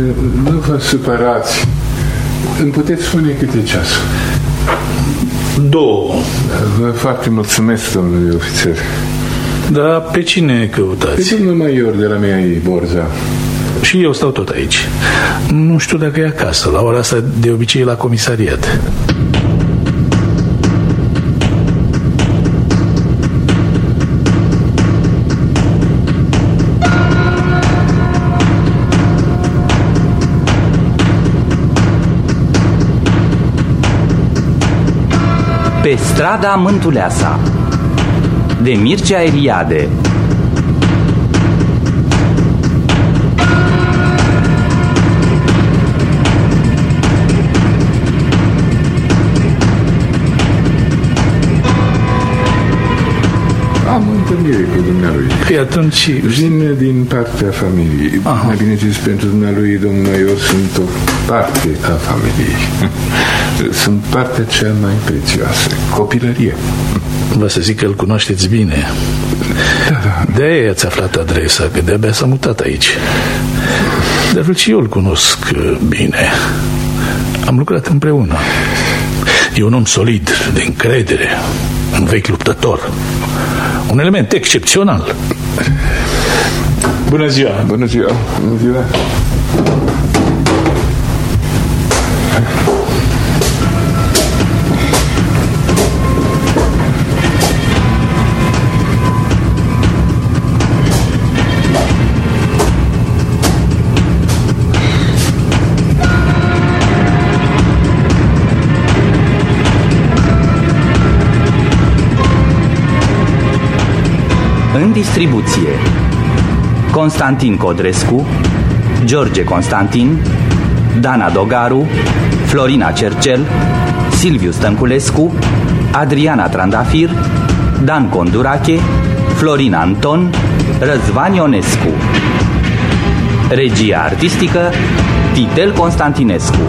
Nu vă supărați. Îmi puteți spune câte ceasul? 2. Vă foarte mulțumesc, domnule ofițer. Dar pe cine căutați? Pe domnul major de la mea Borza. Și eu stau tot aici. Nu știu dacă e acasă. La ora asta de obicei e la comisariat. Pe strada Mântuleasa de Mircea Eliade. Am întâlnire cu dumnealui. Păi atunci... Vin din partea familiei. Mai bine zis, pentru dumnealui, domnul major, sunt o parte a familiei. Sunt partea cea mai prețioasă, copilărie. Vă să zic că îl cunoașteți bine. Da. De-aia ați aflat adresa, că de-abia s-a mutat aici. Dar și eu îl cunosc bine. Am lucrat împreună. E un om solid, de încredere, un vechi luptător, un element excepțional. Bună ziua! Bună ziua! Bună ziua! În distribuție: Constantin Codrescu, George Constantin, Dana Dogaru, Florina Cercel, Silviu Stănculescu, Adriana Trandafir, Dan Condurache, Florina Anton, Răzvan Ionescu. Regia artistică: Titel Constantinescu.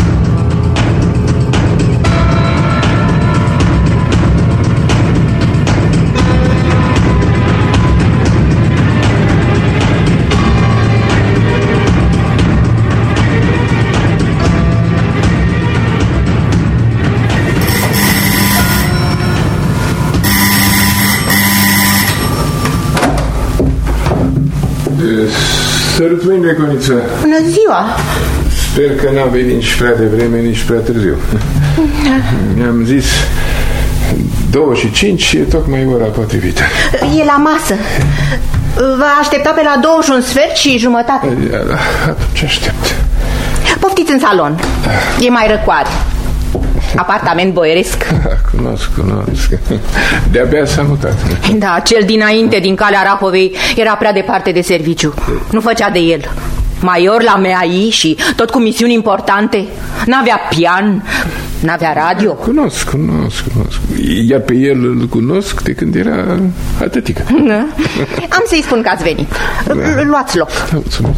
Sărut mâine, Coniță. Bună ziua! Sper că n-am venit nici prea devreme, nici prea târziu. Mi-am zis 2:05 e tocmai ora potrivită. E la masă. Vă aștepta pe la 2:15 Atunci aștept. Poftiți în salon. E mai răcoare. Apartament boieresc. Cunosc. De-abia s-a mutat. Da, cel dinainte, din calea Rahovei, era prea departe de serviciu. Nu făcea de el. Major la MAI și tot cu misiuni importante. N-avea pian, n-avea radio. Cunosc. Iar pe el îl cunosc de când era atâtică. Am să-i spun că ați venit. Luați loc. Mulțumesc.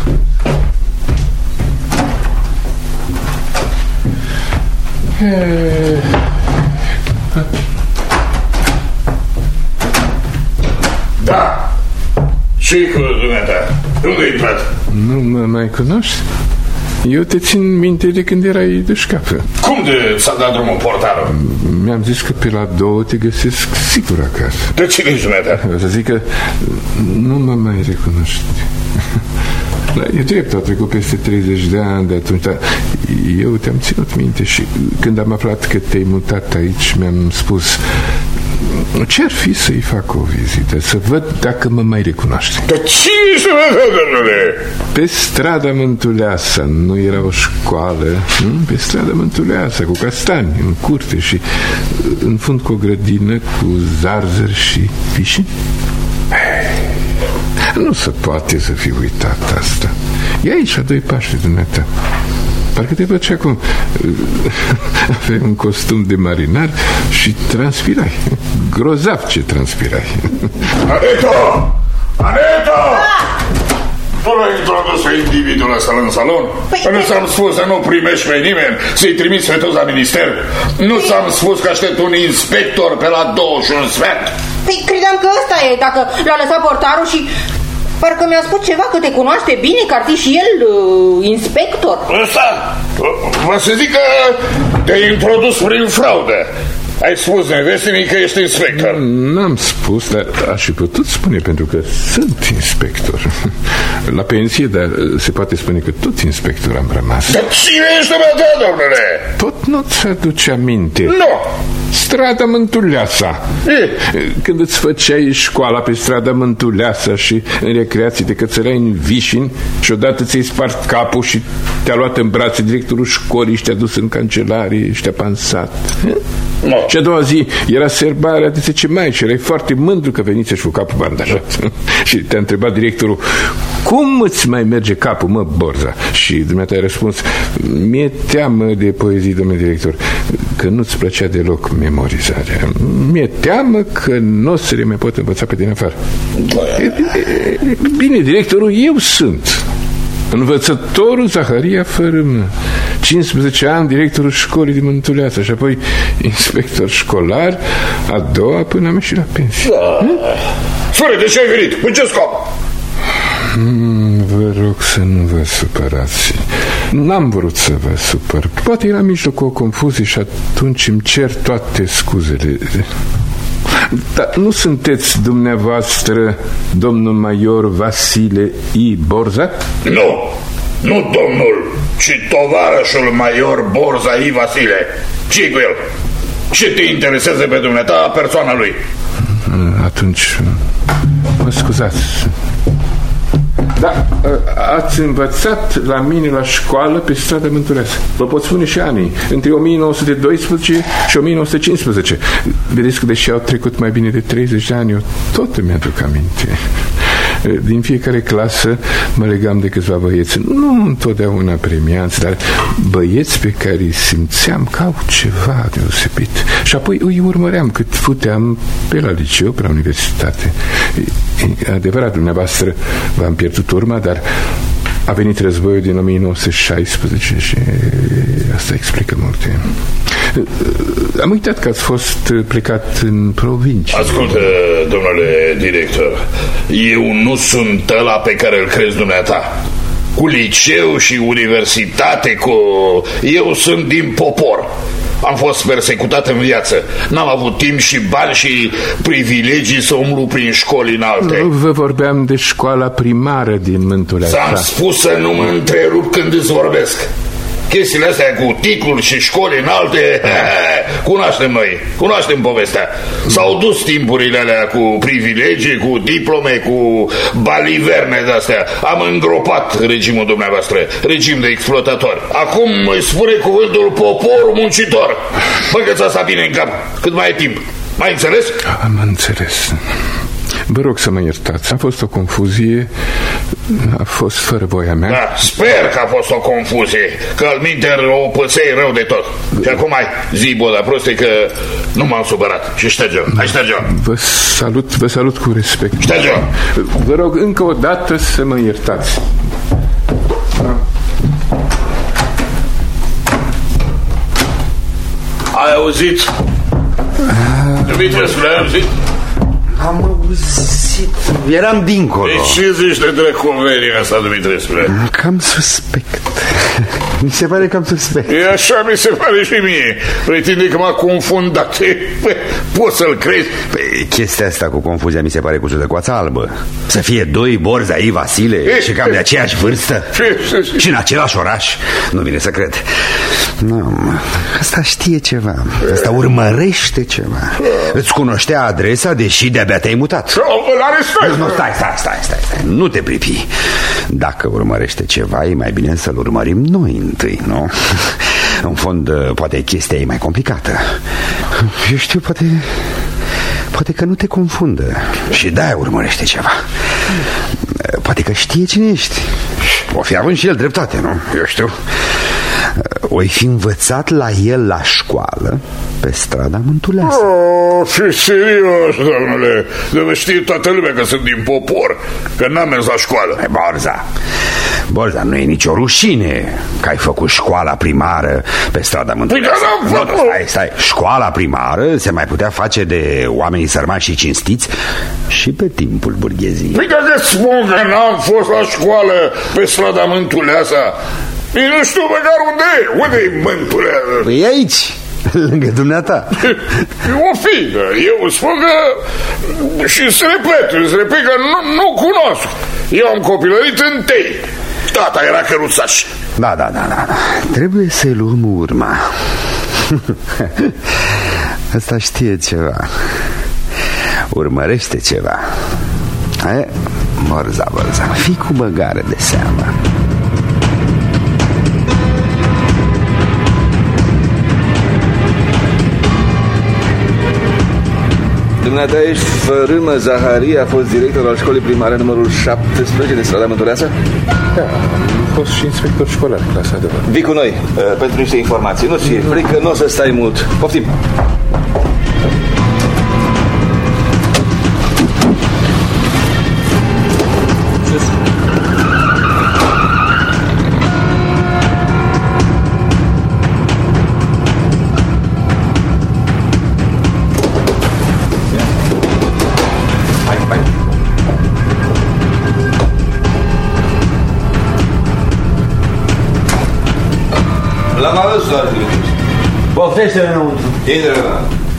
Da. Și cu dumneata? Unde ai intrat? Nu mă mai cunoști? Eu te țin minte de când erai de șcap. Cum de s-a dat drumul portarul? Mi-am zis că pe la 2 te găsesc sigur acasă. De cine ești dumneata? O să zic că nu mă mai recunoști. E drept, au trecut peste 30 de ani de atunci, dar eu te-am ținut minte și când am aflat că te-ai mutat aici, mi-am spus ce-ar fi să-i fac o vizită, să văd dacă mă mai recunoaște. De cine să mă văd, domnule? Pe strada Mântuleasa, nu era o școală, pe strada Mântuleasa, cu castani în curte și în fund cu o grădină cu zarzări și vișini. Nu se poate să fi uitat asta. E aici, la 2 pași de dumneata. Parcă te văd și acum. Aveai un costum de marinar și transpirai. Grozav ce transpirai. Aneto! Tu l-ai introdus pe individul ăsta în salon? Nu ți-am spus să nu primești pe nimeni, să-i trimiți pe toți la minister? Nu ți-am spus că aștept un inspector pe la 21 sfert? Păi credeam că ăsta e, dacă l-a lăsat portarul și Parcă mi-a spus ceva că te cunoaște bine, că ar fi și el inspector. Ăsta, vă să zic că te-ai introdus prin fraudă. Ai spus nevestii că ești inspector. N-am spus, dar aș fi putut spune, pentru că sunt inspector. La pensie, dar se poate spune că tot inspector am rămas. Dar cine ești dumneata, domnule? Tot nu-ți aduce aminte? Nu. Strada Mântuleasa. Când îți făceai școala pe strada Mântuleasa și în recreații te cățărai în Vișin și odată ți-ai spart capul și te-a luat în brațe directorul școlii și te-a dus în cancelarie și te-a pansat. No. Și a doua zi era serbarea de 10 mai și erai foarte mândru că veniți și cu capul bandajat. Și te-a întrebat directorul: cum îți mai merge capul, mă, Borza? Și dumneata ai răspuns: mi-e teamă de poezii, domnule director, că nu-ți plăcea deloc memorizarea. Mi-e teamă că nu o să le mai pot învăța pe din afară. Bine, directorul eu sunt, învățătorul Zaharia Fărâmă, 15 ani directorul școlii din Mântuleasa și apoi inspector școlar, a doua până am ieșit la pensie. Spune, de ce ai venit? În ce scop? Vă rog să nu vă supărați. N-am vrut să vă supăr. Poate era în mijlocul o confuzie și atunci îmi cer toate scuzele. Dar nu sunteți dumneavoastră domnul major Vasile I. Borza? Nu, nu domnul, ci tovarășul major Borza I. Vasile. Ce-i cu el? Ce te interesează pe dumneata persoana lui? Atunci, mă scuzați. Da, ați învățat la mine la școală pe strada Mântuleasa. Vă pot spune și anii, între 1912 și 1915. Vedeți că deși au trecut mai bine de 30 de ani, eu tot îmi aduc aminte. Din fiecare clasă mă legam de câțiva băieți, nu întotdeauna premianți, dar băieți pe care îi simțeam că au ceva deosebit. Și apoi îi urmăream cât puteam pe la liceu, pe la universitate. Adevărat, dumneavoastră v-am pierdut urma, dar a venit războiul din 1916 și asta explică multe. Am uitat că ați fost plecat în provincie. Ascultă, domnule director, eu nu sunt ăla pe care îl crezi dumneata. Cu liceu și universitate, eu sunt din popor. Am fost persecutat în viață. N-am avut timp și bani și privilegii să umblu prin școli înalte. Vă vorbeam de școala primară din Mântuleasa. Ți-am spus să nu mă întrerup când îți vorbesc. Chestiile astea cu titluri și școli înalte, cunoaștem povestea. S-au dus timpurile alea cu privilegii, cu diplome, cu baliverne de-astea. Am îngropat regimul dumneavoastră, regim de exploatatori. Acum îi spune cuvântul poporul muncitor. Băgă-ți asta bine în cap, cât mai ai timp. Mai înțeles? Am înțeles. Vă rog să mă iertați, a fost o confuzie, a fost fără voia mea. Da, sper că a fost o confuzie, că alminter o păței rău de tot. Și acum ai zi, bola proste, că nu m-am supărat. Și șterge-o, hai șterge-o. Vă salut cu respect. Șterge-o. Vă rog încă o dată să mă iertați. Ai auzit? Dumitrescu, ai auzit? Am auzit, eram dincolo. De ce zici de drăcovenia asta, Dumitrescu? Cam suspect. Mi se pare cam suspect. E așa mi se pare și mie. Pretinde că m-a confundat. Poți să-l crezi? Păi, chestia asta cu confuzia mi se pare cu coața albă. Să fie doi Borza I. Vasile și cam de aceeași vârstă și în același oraș. Nu vine să cred. Nu, asta știe ceva. Asta urmărește ceva. Îți cunoștea adresa, deși de-abia te-ai mutat. Îl arestezi. Nu, stai. Nu te pripi. Dacă urmărește ceva, e mai bine să-l urmărim noi întâi, nu? În fond, poate chestia e mai complicată. Eu știu, poate că nu te confundă și de-aia urmărește ceva. Poate că știe cine ești. O fi având și el dreptate, nu? Eu știu. O-i fi învățat la el la școală pe strada Mântuleasa. Fi serios, domnule. Deve știe toată lumea că sunt din popor, că n-am mers la școală. Borza, Borza, nu e nicio rușine că ai făcut școala primară pe strada Mântuileasa. Stai. Școala primară se mai putea face de oamenii sărmani și cinstiți și pe timpul burgheziei. Păi de spun că n-am fost la școală pe strada Mântuileasa. Eu nu știu măcar unde e Mântuileasa. Păi aici, lângă dumneata. O fi, eu spun că și îți repet că nu cunosc. Eu am copilărit în Tei. Tata era căruțaș. Da. Trebuie să-i luăm urma. Asta știe ceva. Urmărește ceva. Borza, fii cu băgare de seamă. Dumneata ești Fărâmă Zaharie, a fost director al școlii primare numărul 17 de strada Mântuileasa? Da, am fost și inspector școlar, clasa de văd. Vii cu noi pentru niște informații. Nu-ți fie frică, nu o să stai mult. Poftim! L-am adus doar Filipius. Poftește-le înăuntru. Intră.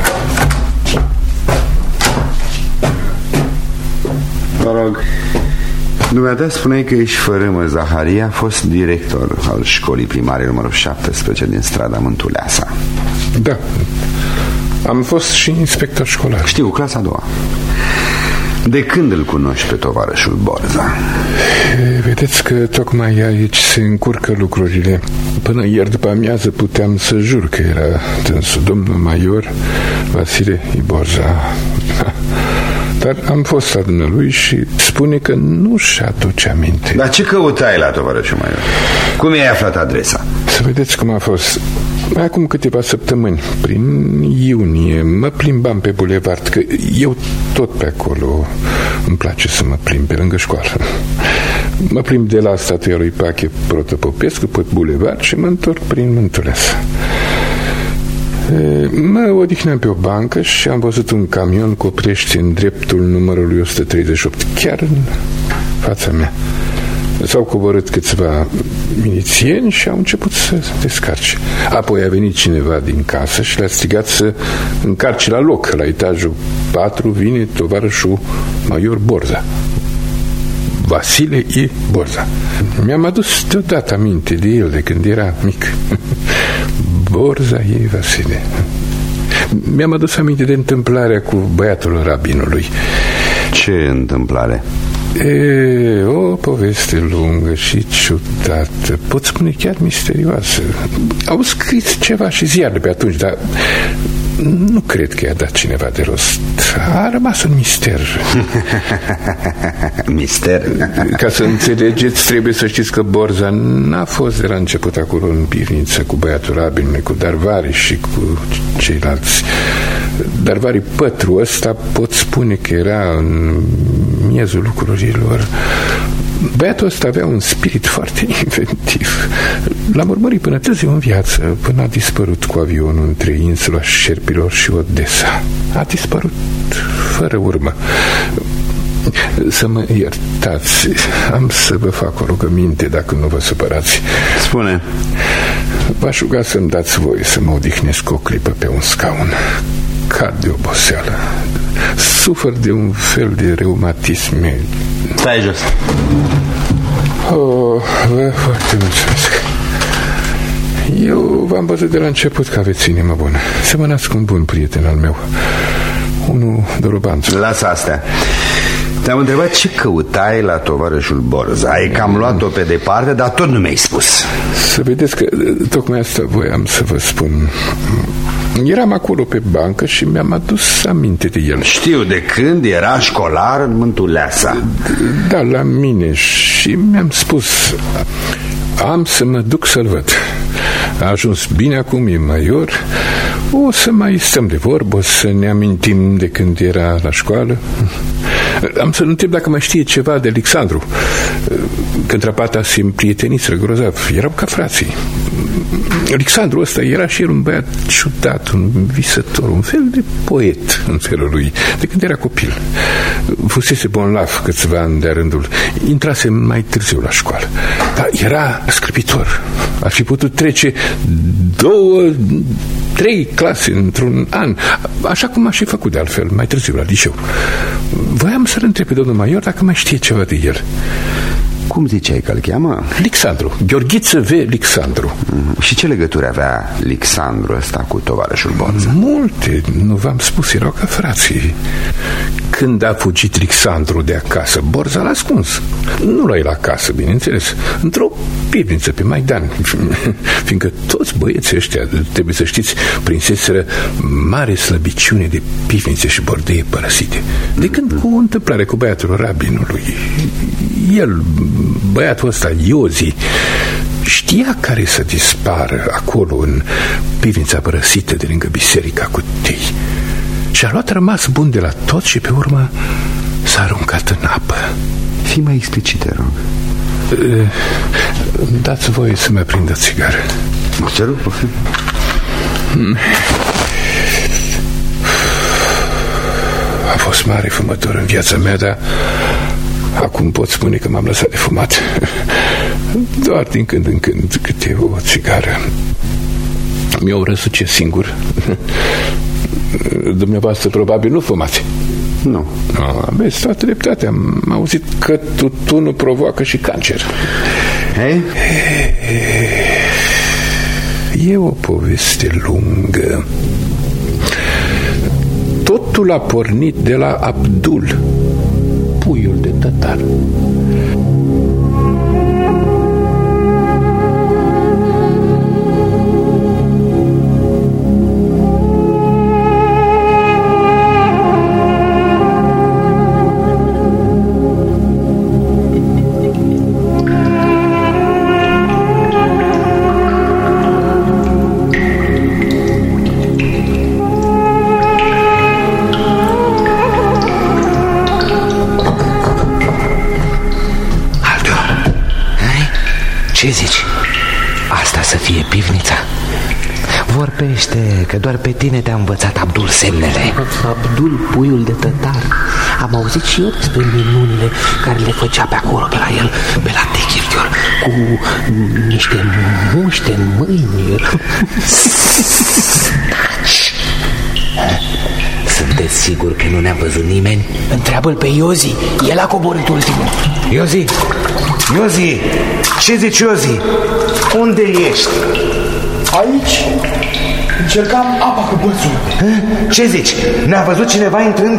Mă rog, dumneata spuneai că ești Fărâmă Zaharie, a fost director al școlii primare numărul 17 din strada Mântuileasa. Da, am fost și inspector școlar. Știu, clasa a doua. De când îl cunoști pe tovarășul Borza? Vedeți că tocmai aici se încurcă lucrurile. Până ieri după amiază puteam să jur că era dânsul, domnul major Vasile Borza. Dar am fost la dumnealui și spune că nu-și aduce aminte. Dar ce căutai la tovarășul major? Cum i-ai aflat adresa? Să vedeți cum a fost. Acum câteva săptămâni, prin iunie, mă plimbam pe bulevard, că eu tot pe acolo îmi place să mă plimb, pe lângă școală. Mă plimb de la statuia lui Pache Protopopescu pe bulevard și mă întorc prin Mântuileasa. Mă odihneam pe o bancă și am văzut un camion cu oprește în dreptul numărului 138, chiar în fața mea. S-au coborât câțiva milițieni și au început să descarce. Apoi a venit cineva din casă și le-a strigat să încarce la loc. La etajul 4 vine tovarășul major Borza, Vasile I. Borza. Mi-am adus deodată aminte de el de când era mic. Borza I. Vasile. Mi-am adus aminte de întâmplarea cu băiatul rabinului. Ce întâmplare? O poveste lungă și ciudată, pot spune chiar misterioasă. Au scris ceva și ziarele pe atunci, dar nu cred că i-a dat cineva de rost. A rămas un mister. Mister? Ca să înțelegeți, trebuie să știți că Borza n-a fost de la început acolo în pivniță cu băiatul rabinului, cu Darvari și cu ceilalți. Darvari Pătru ăsta pot spune că era în miezul lucrurilor. Băiatul ăsta avea un spirit foarte inventiv. L-am urmărit până târziu în viață, până a dispărut cu avionul între insula Șerpilor și Odessa. A dispărut fără urmă. Să mă iertați, am să vă fac o rugăminte, dacă nu vă supărați. Spune. V-aș ruga să-mi dați voie să mă odihnesc o clipă pe un scaun. Cad de oboseală. Sufăr de un fel de reumatisme. Stai jos. Vă foarte mulțumesc. Eu v-am văzut de la început că aveți inimă bună. Semănați cu un bun prieten al meu, unul Dorobanțu. Lasă astea. Te-am întrebat ce căutai la tovarășul Borza. Ai cam luat-o pe departe, dar tot nu mi-ai spus. Să vedeți că tocmai asta voiam să vă spun. Eram acolo pe bancă și mi-am adus aminte de el. Știu, de când era școlar în Mântuileasa. Da, la mine. Și mi-am spus, am să mă duc să-l văd. A ajuns bine acum, e major. O să mai stăm de vorbă, o să ne amintim de când era la școală. Am să-l întreb dacă mai știe ceva de Alexandru. Cântrapata se împrieteniseră grozav. Erau ca frații. Alexandru ăsta era și el un băiat ciudat, un visător, un fel de poet în felul lui, de când era copil. Fusese bolnav câțiva ani de rândul. Intrase mai târziu la școală. Dar era sclipitor. Ar fi putut trece 2-3 clase într-un an, așa cum aș fi făcut de altfel mai târziu la liceu. Voiam să-l întreb pe domnul major dacă mai știe ceva de el. Cum ziceai că îl cheamă? Alexandru, Gheorghiță V. Alexandru. Și ce legătură avea Alexandru ăsta cu tovarășul Borza? Multe, nu v-am spus, erau ca frații. Când a fugit Alexandru de acasă, Borza l-a ascuns. Nu l-ai la casă, bineînțeles, într-o pivniță pe Maidan. Fiindcă toți băieții ăștia, trebuie să știți, prinseseră mare slăbiciune de pivnițe și bordeie părăsite. De când cu o întâmplare cu băiatul rabinului, el, băiatul ăsta, Iozi, știa care să dispară acolo în pivnița părăsită de lângă biserica cu tei. Și a luat rămas bun de la tot și pe urmă s-a aruncat în apă. Fii mai explicit, te rog. Dați voie să mă prind o țigară. Ce rog, poftim. A fost mare fumător în viața mea, dar acum pot spune că m-am lăsat de fumat. Doar din când în când câte o țigară. Mi-o răsuce singur. Dumneavoastră probabil nu fumați. Nu. Aveți toată dreptatea. Am auzit că tutunul provoacă și cancer. Hei? E o poveste lungă. Totul a pornit de la Abdul, puiul de tătar. Ce zici? Asta să fie pivnița? Vorbește, că doar pe tine te-a învățat Abdul semnele. Abdul, puiul de tătar. Am auzit și eu despre minunile care le făcea pe acolo, pe la el, pe la Techirghiol, cu niște muște în mâini. Sunteți sigur că nu ne-a văzut nimeni? Întreabă-l pe Iozi, el a coborât ultimul. Iozi! Iozi! Ce zici, Iozi? Unde ești? Aici încercam apa cu bățul. Ce zici? Ne-a văzut cineva intrând?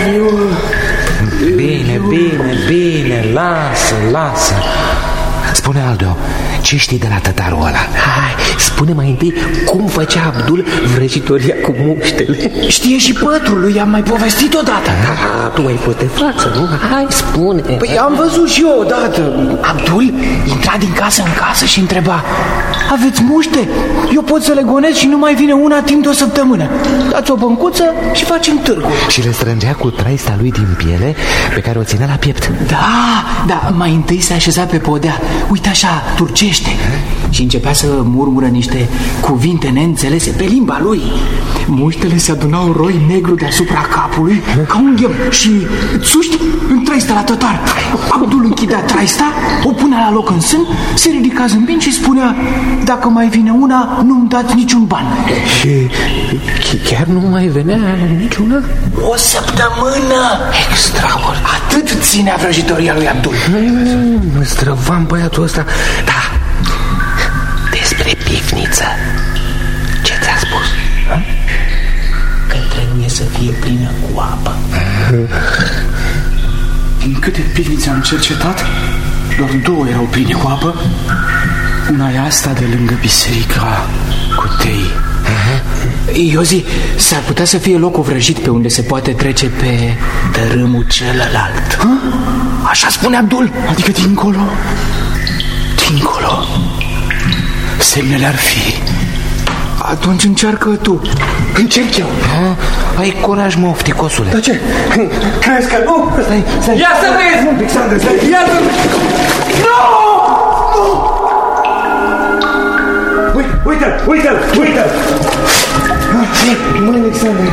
Bine, lasă. Spune, Aldo, ce știi de la tătarul ăla? Hai, spune mai întâi cum făcea Abdul vrăjitoria cu muștele. Știe și pătrul lui, am mai povestit odată. Tu ai fost de față, nu? Hai, spune. Păi am văzut și eu odată. Abdul intra din casă în casă și întreba: aveți muște? Eu pot să le gonesc și nu mai vine una timp de o săptămână. Dați o băncuță și facem târgul. Și le strângea cu traista lui din piele pe care o ținea la piept. Da, mai întâi se așeza pe podea, uite așa, turcește, și începea să murmură niște cuvinte neînțelese pe limba lui. Muștele se adunau roi negru deasupra capului ca un ghem și țuști în traista la tătar. Abdul închidea traista, o punea la loc în sân, se ridica zâmbind și spunea: dacă mai vine una, nu-mi dați niciun ban. Și chiar nu mai venea niciuna? O săptămână! Extraordinar! Atât ținea vrăjitoria lui Abdul. Mă străvam băiatul ăsta. Da, despre pivniță, ce ți-a spus? Că trebuie să fie plină cu apă. Din câte pivnițe am cercetat, doar 2 erau pline cu apă. Una e asta de lângă biserica cu tei. Iozi, s-ar putea să fie locul vrăjit pe unde se poate trece pe dărâmul celălalt. Așa spune Abdul. Adică dincolo? Dincolo. Semnele ar fi Atunci încearcă tu. Încerc eu. Ai curaj, mă, ofticosule. Dar ce? Crezi că nu? Stai. Ia să vezi! Alexandru, stai! Ia să vezi! Nu! Uite-l! Mă, Alexandru,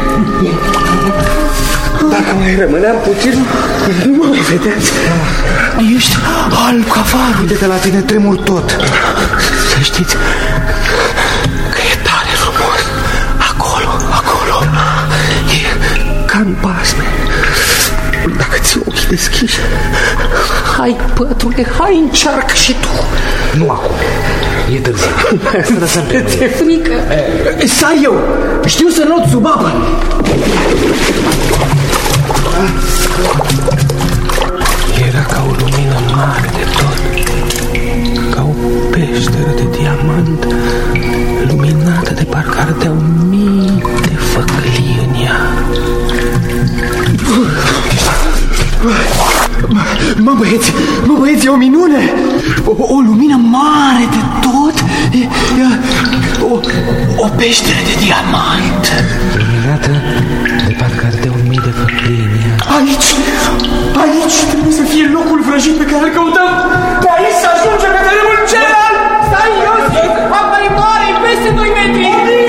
dacă mai rămâneam puțin, nu mă mai vedeați. Ești alb ca varul. Uite-te la tine, tremur tot. Să știți că e tare frumos. Acolo. E ca în pasme. Dacă ți ochii deschiși, hai, pătrule, hai, încearcă și tu. Nu acum. E târziu. Să lăsăm pe noi. Ți-e frică? Stai eu. Știu să not sub apă. Era ca o lumină mare de tot, ca o peșteră de diamant, luminată de parcă ardeau mii de făclii în ea. Mă, băieți, e o minune! O lumină mare de tot, o peșteră de diamant. Luminată de parcă ardeau mii de făclii în ea. Aici trebuie să fie locul vrăjit pe care îl căutăm. Pe aici să ajungem pe terenul celălalt. Stai, Iosif, apa e mare, e peste 2 metri.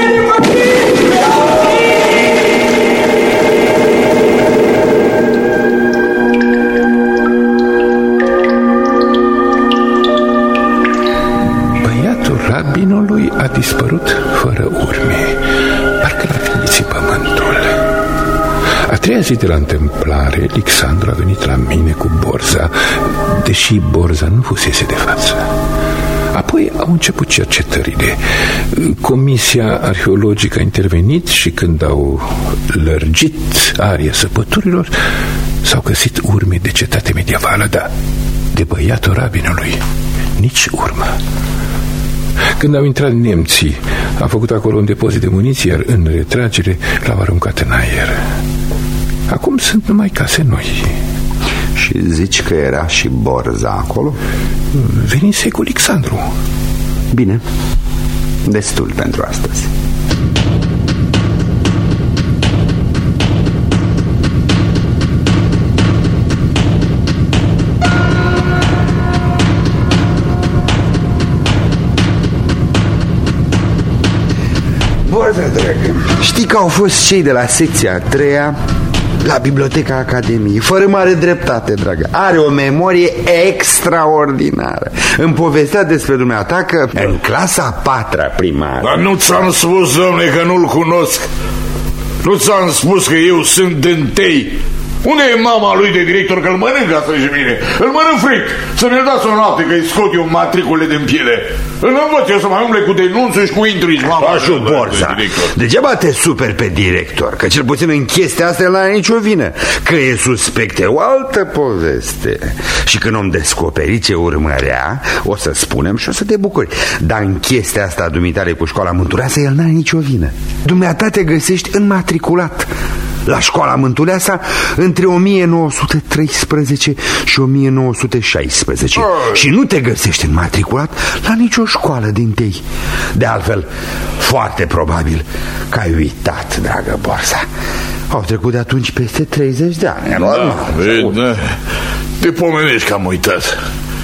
Băiatul rabinului a dispărut fără urme, parcă l-a finițit pământul. A treia zi de la întâmplare, Alexandru a venit la mine cu borza, deși borza nu fusese de față. Apoi au început cercetările. Comisia arheologică a intervenit și când au lărgit aria săpăturilor, s-au găsit urme de cetate medievală, dar de băiatul rabinului nici urmă. Când au intrat nemții, au făcut acolo un depozit de muniție, iar în retragere l-au aruncat în aer. Acum sunt numai case noi. Și zici că era și borza acolo? Venise cu Alexandru. Bine, destul pentru astăzi. Borza, dragă, știi că au fost cei de la secția a 3-a la Biblioteca Academiei, fără mare dreptate, dragă. Are o memorie extraordinară. Îmi povestea despre dumneata că în clasa 4-a primară. Dar nu ți-am spus, domnule, că nu-l cunosc. Nu ți-am spus că eu sunt dântei. Unde e mama lui de director, că îl mănâncă asta și mine? Îl mănânc fric. Să ne dați o noapte că-i scot eu matricule din piele. Îl învăț eu să mai umble cu denunțuri și cu intrigi. Așa, Borza, degeaba te superi pe director, că cel puțin în chestia asta el n-are nicio vină. Că e suspect e o altă poveste. Și când om descoperi ce urmărea, o să spunem și o să te bucuri. Dar în chestia asta dumitare cu școala Mântuleasa, el n-are nicio vină. Dumneata te găsești înmatriculat la școala Mântuleasa între 1913 și 1916 și nu te găsești înmatriculat la nicio școală dintâi. De altfel, foarte probabil că ai uitat, dragă Borza. Au trecut de atunci peste 30 de ani. Da, te pomenești că am uitat.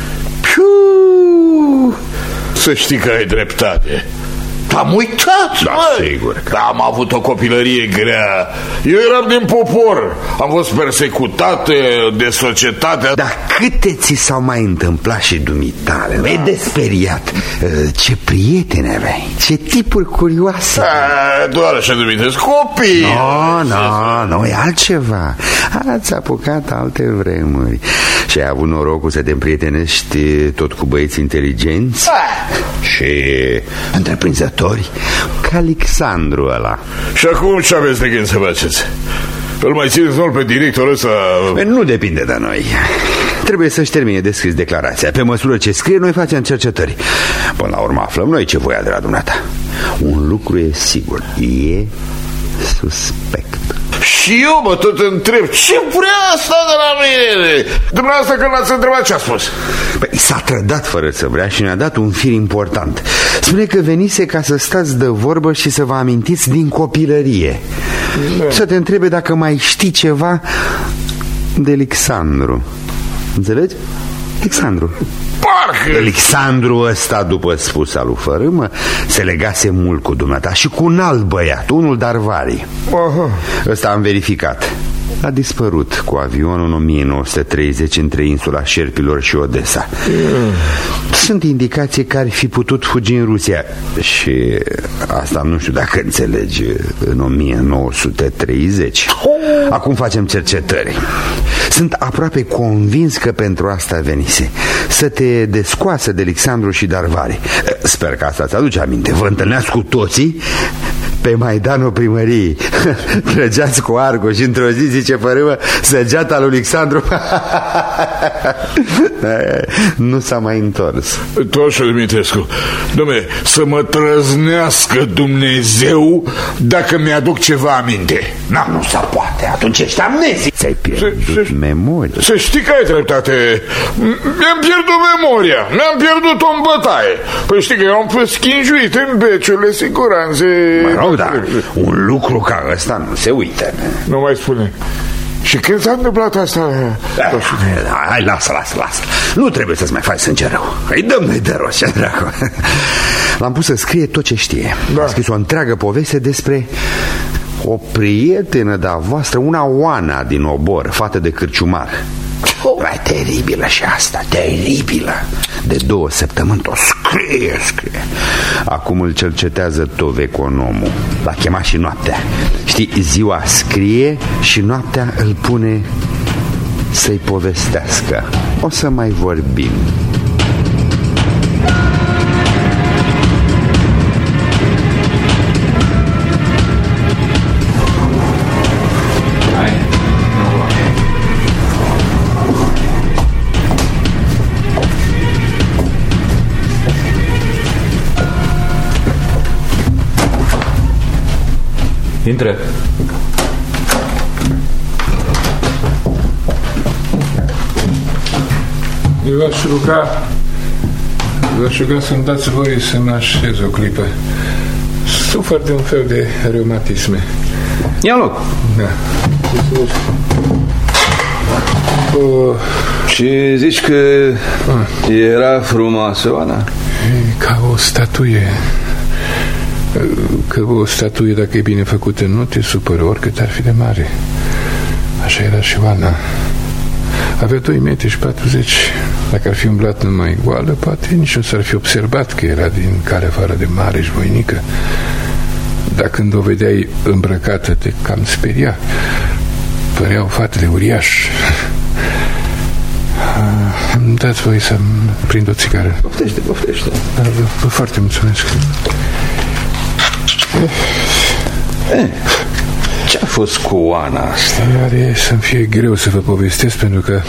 Să știi că ai dreptate. Am uitat, da, sigur că... Am avut o copilărie grea. Eu eram din popor. Am fost persecutat de societate. Dar câte ți s-au mai întâmplat și dumitale? Da. E desperiat. Ce prieteni aveai, ce tipuri curioase. Doar așa dumintesc copii. Nu, e altceva. Ați apucat alte vremuri și ai avut norocul să te împrietenești tot cu băieți inteligenți și întreprinzători ca Alexandru ăla. Și acum ce aveți de gând să faceți? Îl mai țineți mult pe directorul ăsta? Nu depinde de noi. Trebuie să-și termine de scris declarația. Pe măsură ce scrie, noi facem cercetări. Până la urmă aflăm noi ce voia de la dumneata. Un lucru e sigur, e suspect. Și eu mă tot întreb, ce vrea asta de la mine? Dumneavoastră când l-ați întrebat ce a spus? Păi s-a trădat fără să vrea și ne-a dat un fir important. Spune că venise ca să stați de vorbă și să vă amintiți din copilărie. Să te întrebe dacă mai știi ceva de Alexandru. Înțelegi? Alexandru. Parcă Alexandru ăsta, după spusa lui Fărâmă, se legase mult cu dumneata și cu un alt băiat, unul Darvari. Ăsta am verificat. A dispărut cu avionul în 1930 între insula Șerpilor și Odessa. Sunt indicații că ar fi putut fugi în Rusia. Și asta nu știu dacă înțelegi, în 1930. Acum facem cercetări. Sunt aproape convins că pentru asta venise, să te descoasă de Alexandru și Darvari. Sper că asta ți-aduce aminte. Vă întâlneați cu toții pe Maidanul primăriei. Trăgeați cu arcul și într-o zi, zice Fărâmă, săgeata lui Alexandru nu s-a mai întors. Toșu Dumitrescu, dom'le, să mă trăznească Dumnezeu dacă mi-aduc ceva aminte. Nu se poate, atunci ești amnezic. Ți-ai pierdut memoria. Să știi că ai dreptate. Mi-am pierdut memoria. Mi-am pierdut-o în bătaie. Păi știi că eu am fost schinjuit în beciurile siguranțe. Mă rog, dar un lucru ca ăsta nu se uită. Nu mai spune. Și când s-a întâmplat asta? Hai, lasă. Nu trebuie să-ți mai faci sânge rău. Îi dăm noi de rost, ce dracu. L-am pus să scrie tot ce știe. A scris o întreagă poveste despre o prietenă de-a voastră, una Oana din Obor, fată de cârciumar. Teribilă și asta, teribilă. De 2 săptămâni o scrie. Acum îl cercetează tot economul. L-a chemat și noaptea. Știi, ziua scrie și noaptea îl pune să-i povestească. O să mai vorbim. Intră. Eu v-aș ruga să-mi dați voie să mă așez o clipă. Sufăr de un fel de reumatisme. Ia loc. Da. Și zici că era frumoasă, Oana? Ca o statuie. Că o statuie, dacă e bine făcută, nu te supără, oricât ar fi de mare. Așa era și Oana. Avea 2,40 metri. Dacă ar fi umblat numai goală, poate nici nu s-ar fi observat că era din care afară de mare și voinică. Dar când o vedeai îmbrăcată, te cam speria. Părea o fată de uriaș. Îmi dați voi să-mi prind o țigară. Poftește. Vă foarte mulțumesc. Ce-a fost cu Oana asta? Are să-mi fie greu să vă povestesc, pentru că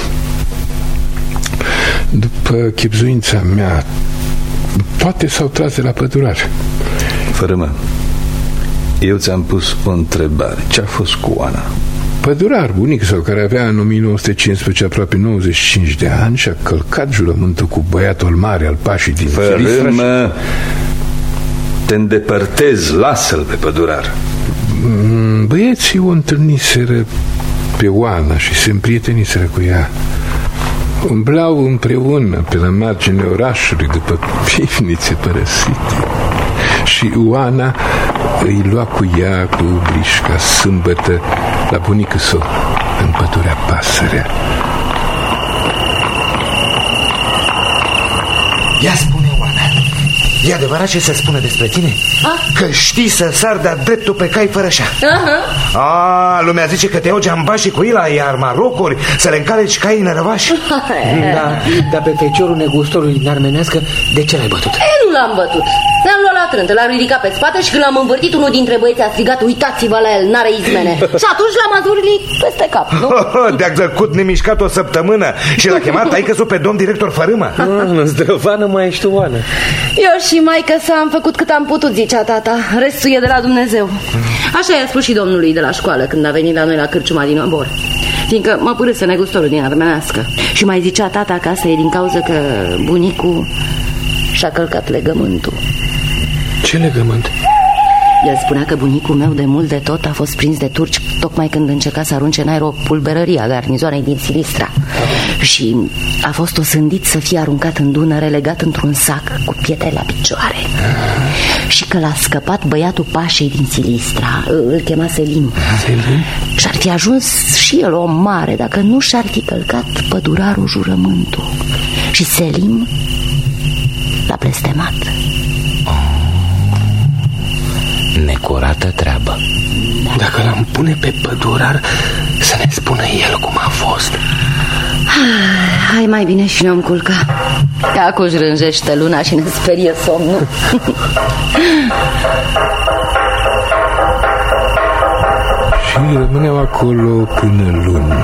după chibzuința mea toate s-au tras de la pădurar. Fărâmă, eu ți-am pus o întrebare. Ce-a fost cu Oana? Pădurar, bunicul său, care avea în 1915 aproape 95 de ani și a călcat jurământul cu băiatul mare al pașii din Fărâmă, te îndepărtezi, lasă-l pe pădurar. Băieții o întâlniseră pe Oana și se împrieteniseră cu ea. Umblau împreună pe la marginea orașului după pivnițe părăsite. Și Oana îi lua cu ea cu Brișca sâmbătă la bunicul său în pădurea Pasărea. Ia spune, Oana, e adevărat ce se spune despre tine? Că știi să sar de-a dreptul pe cai fără șa. Lumea zice că te iau geambașii cu ila, iar marocuri să le încaleci cai nărăvași. Dar pe feciorul negustorului din armenească, de ce l-ai bătut? Nu l-am bătut. Ne-am luat la trântă, l-am ridicat pe spate și când l-am învârtit, unul dintre băieți a strigat: uitați-vă la el, n-are izmene. Și atunci l-am azurlit peste cap, nu? De-a zăcut nemișcat o săptămână și l-a chemat taică-su pe domn director Fărâmă. Zdrăvană mai ești tu, Oana. Eu și maică să am făcut cât am putut, zicea tata. Restul e de la Dumnezeu. Așa i-a spus și domnului de la școală când a venit la noi la cârciuma din Obor. fiindcă mă părâse negustorul din armenească. Și mai zicea tata că asta e din cauza că bunicul și-a călcat legământul. Ce legământ? El spunea că bunicul meu de mult de tot a fost prins de turci tocmai când încerca să arunce în aer o pulberărie a garnizoanei din Silistra. Și a fost osândit să fie aruncat în Dunăre, legat într-un sac cu pietre la picioare. Și că l-a scăpat băiatul pașei din Silistra, îl chema Selim. Și-ar fi ajuns și el om mare dacă nu și-ar fi călcat pădurarul jurământul. Și Selim l-a blestemat. Necurată treabă. Dacă l-am pune pe pădurar să ne spună el cum a fost. Hai mai bine și ne-om culca. Că acum își rânjește luna și ne sperie somnul. Și rămâneau acolo până luni.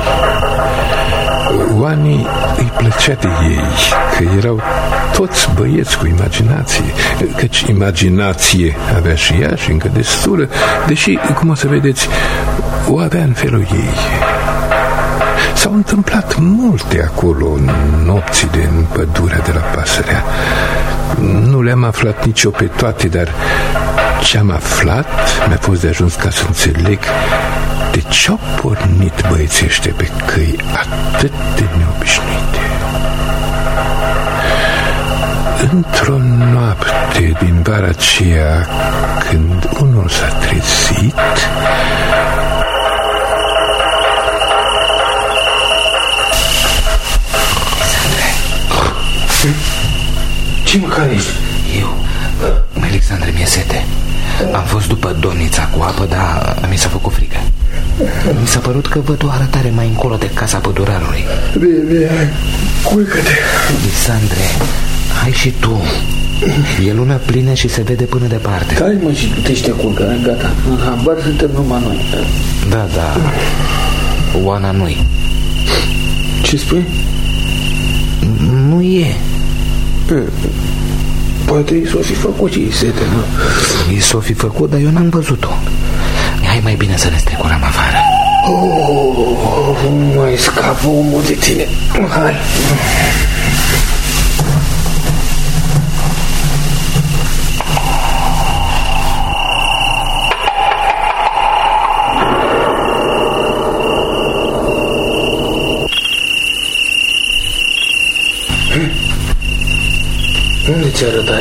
Oanii îi plăcea de ei, că erau toți băieți cu imaginație, căci imaginație avea și ea și încă destulă, deși, cum o să vedeți, o avea în felul ei. S-au întâmplat multe acolo în nopțile în pădurea de la Pasărea. Nu le-am aflat nicio pe toate, dar ce-am aflat mi-a fost de ajuns ca să înțeleg de ce-au pornit băieții ăștia pe căi atât de neobișnuite. Într-o noapte din vara aceea, când unul s-a trezit, Ce mâncare ești? Eu, Alexandre, mi-e sete. Am fost după domnița cu apă, dar mi s-a făcut frică. Mi s-a părut că văd o arătare mai încolo de casa pădurarului. Bine, hai, culcă-te. Alexandre, hai și tu. E lună plină și se vede până departe. Hai mă și tu te culcă, gata. În habar suntem numai noi. Da, Oana nu-i. Ce spui? Nu e. Poate i s-o fi făcut și sete, nu? I s-o fi făcut, dar eu n-am văzut-o. Hai mai bine să ne strecurăm afară. Mai scapă omul de tine. Hai. Unde ți arătare?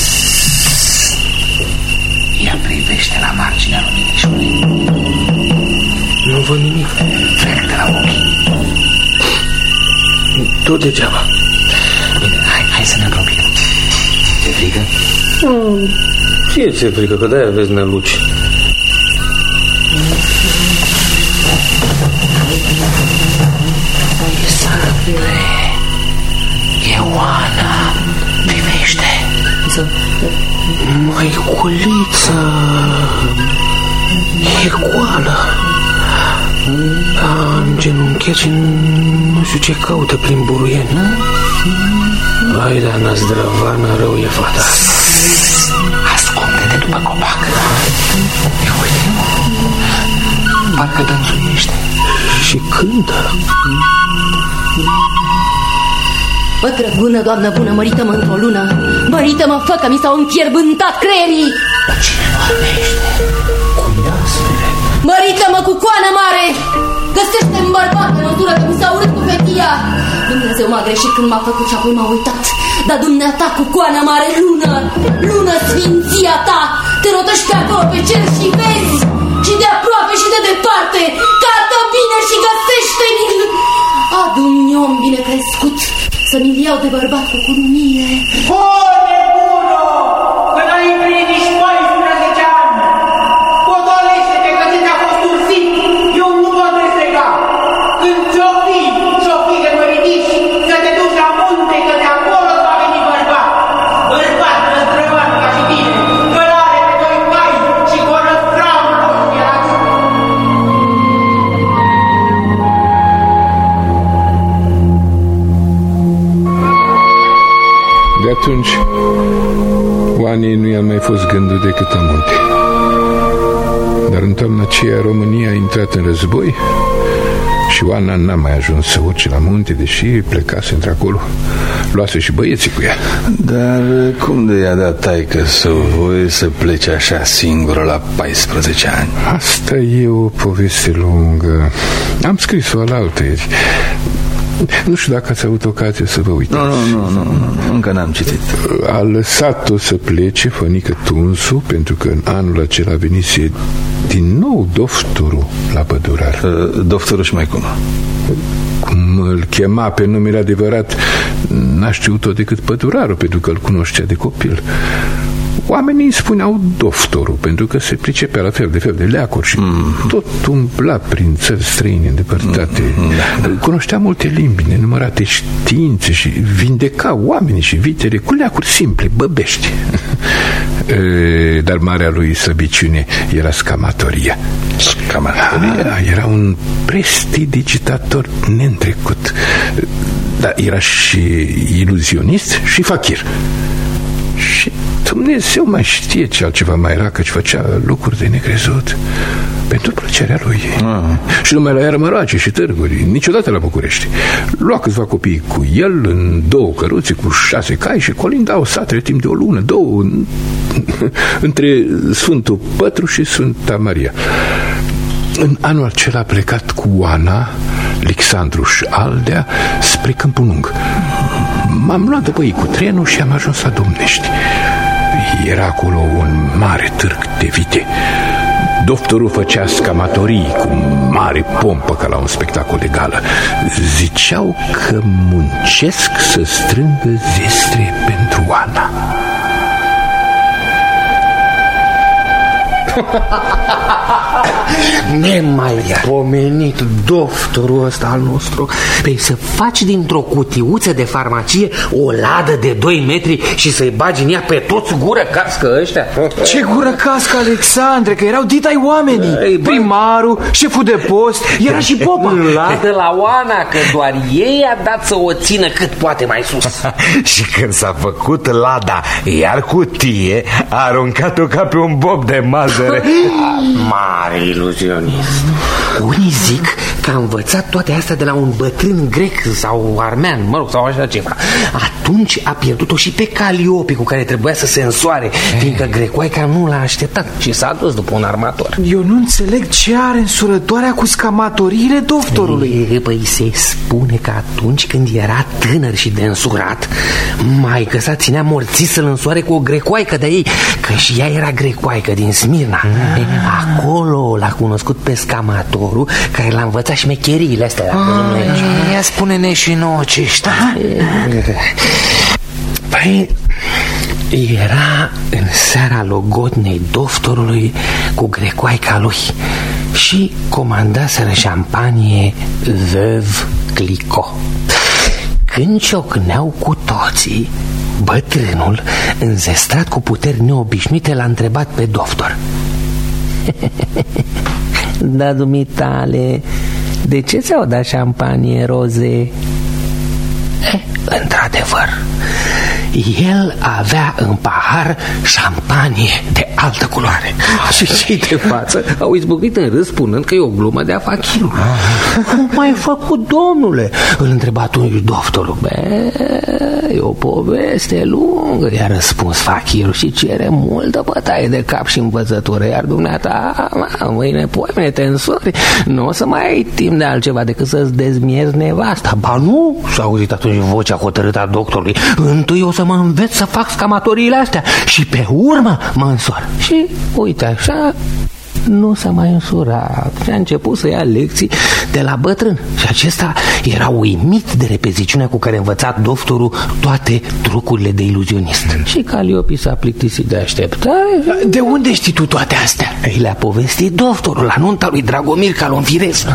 Ea privește la marginea luminișului. Nu văd nimic. Frecă-te la ochi. Tot degeaba. Bine, hai să ne apropiem. Ți-e frică? Ce ți-e frică? Că de-aia vezi năluci. Alexandre, e Oana. Privește. Măiculiță, e goală. A îngenunchiat și nu știu ce caută prin buruieni. Hai, da, năzdrăvană, rău e fata. Ascunde-te după copac. Ia uite, parcă dănțuiește. Și cântă. Bă, drăgună, doamnă bună, mărită-mă într-o lună. Mărită-mă, fă, că mi s-au înfierbântat creierii. Dar cine vorbește? Cum dasmele? Mărită-mă cu coană mare. Găsește-mi bărbat în măsură că mi s-a urât cu fetia. Dumnezeu m-a greșit când m-a făcut și apoi m-a uitat. Dar dumneata cu coană mare, lună, lună, sfinția ta, te rotești pe acolo pe cer și vezi, și de aproape și de departe, cată bine și găsește-mi. Adu-mi om bine crescut, să mi-l iau de bărbat cu cununie. O, nebună! Că n-ai împlinit nici 14 ani! Potolește-te că ți-a fost ursit! Eu nu pot restrega! Când ți-o fi de mă ridici, să te duci la munte, că de acolo va veni bărbat! Bărbat răzdrăvan ca și tine, călare pe 2 cai și cu o răzbramă roșie la țup! De atunci, Oanei nu i-a mai fost gândul decât la munte. Dar în toamna aceea România a intrat în război, Și Oana n-a mai ajuns să urce la munte, deși plecase într-acolo. Luase și băieții cu ea. Dar cum de i-a dat taică-s-o voie să plece așa singură la 14 ani? Asta e o poveste lungă. Am scris-o alaltăieri. Nu știu dacă ați avut ocazia să vă uitați. Nu, încă n-am citit. A lăsat-o să plece fănică Tunsu, pentru că în anul acela venise din nou doctorul la Pădurar. Doctorul și mai cum? Cum îl chema pe numele adevărat, n-a știut-o decât Pădurarul, pentru că îl cunoștea de copil. Oamenii îi spuneau doctorul, pentru că se pricepea la fel de leacuri și tot umbla prin țări străine îndepărtate. Cunoștea multe limbi, nenumărate științe și vindeca oamenii și vitele cu leacuri simple, băbești. Dar marea lui slăbiciune era scamatoria. Era un prestidigitator neîntrecut. Dar era și iluzionist și fakir. Și Dumnezeu mai știe ce altceva mai era, căci făcea lucruri de necrezut pentru plăcerea lui. Și numai la iarmărace și târguri, niciodată la București. Lua câțiva copii cu el în 2 căruțe cu 6 cai și colindau satele timp de 1 lună, 2 între Sfântul Pătru și Sfânta Maria. În anul acela a plecat cu Oana, Alexandru și Aldea spre Câmpul Lung. M-am luat după ei cu trenul și am ajuns la Domnești. Era acolo un mare târg de vite. Doctorul făcea scamatorii cu mare pompă ca la un spectacol de gală. Ziceau că muncesc să strângă zestre pentru Oana. Nemaipomenit doctorul ăsta al nostru. Păi să faci dintr-o cutiuță de farmacie o ladă de 2 metri și să-i bagi în ea pe toți gură cască ăștia? Ce gură cască, Alexandre, că erau ditai oamenii. Primarul, șeful de post, era și popa. Ladă la Oana, că doar ei a dat să o țină cât poate mai sus. Și când s-a făcut lada, iar cutie, a aruncat-o ca pe un bob de mazăre. Mare iluzionist. Unii zic că a învățat toate astea de la un bătrân grec sau armean, sau așa ceva. Atunci a pierdut-o și pe Caliope, cu care trebuia să se însoare, fiindcă grecoaica nu l-a așteptat și s-a dus după un armator. Eu nu înțeleg ce are însurătoarea cu scamatoriile doctorului. Păi se spune că atunci când era tânăr și de însurat, maică sa ținea morțit să-l însoare cu o grecoaică de ei, că și ea era grecoaică din Smirna. Acolo l-a cunoscut pe scamatorul, care l-a învățat șmecheriile astea. Ia spune-ne și nouă ce știi. Păi era în seara logodnei doctorului cu grecoaica lui și comandaseră șampanie Veuve Clicquot. Când ciocneau cu toții, bătrânul, înzestrat cu puteri neobișnuite, l-a întrebat pe doctor: da, dumitale, de ce ți-au dat șampanie roze? Într-adevăr, el avea în pahar șampanie de altă culoare. Și cei de față au izbucnit în râs, spunând că e o glumă de-a fachirul. Cum ai făcut, domnule? Îl întreba atunci doctorul. E o poveste lungă, i-a răspuns fachirul, și cere multă bătaie de cap și învățătură. Iar dumneata, mâine, poimine, te însori, nu o să mai ai timp de altceva decât să-ți dezmiezi nevasta. Ba nu, s-a auzit atunci vocea hotărâtă a doctorului. Întâi o să mă înveț să fac scamatoriile astea și pe urmă mă însor. Și uite așa, nu s-a mai însurat și a început să ia lecții de la bătrân. Și acesta era uimit de repeziciunea cu care învăța doctorul toate trucurile de iluzionist. Și Caliope s-a plictisit de așteptare. De unde știi tu toate astea? Ei, le-a povestit doctorul la nunta lui Dragomir Calonfirez.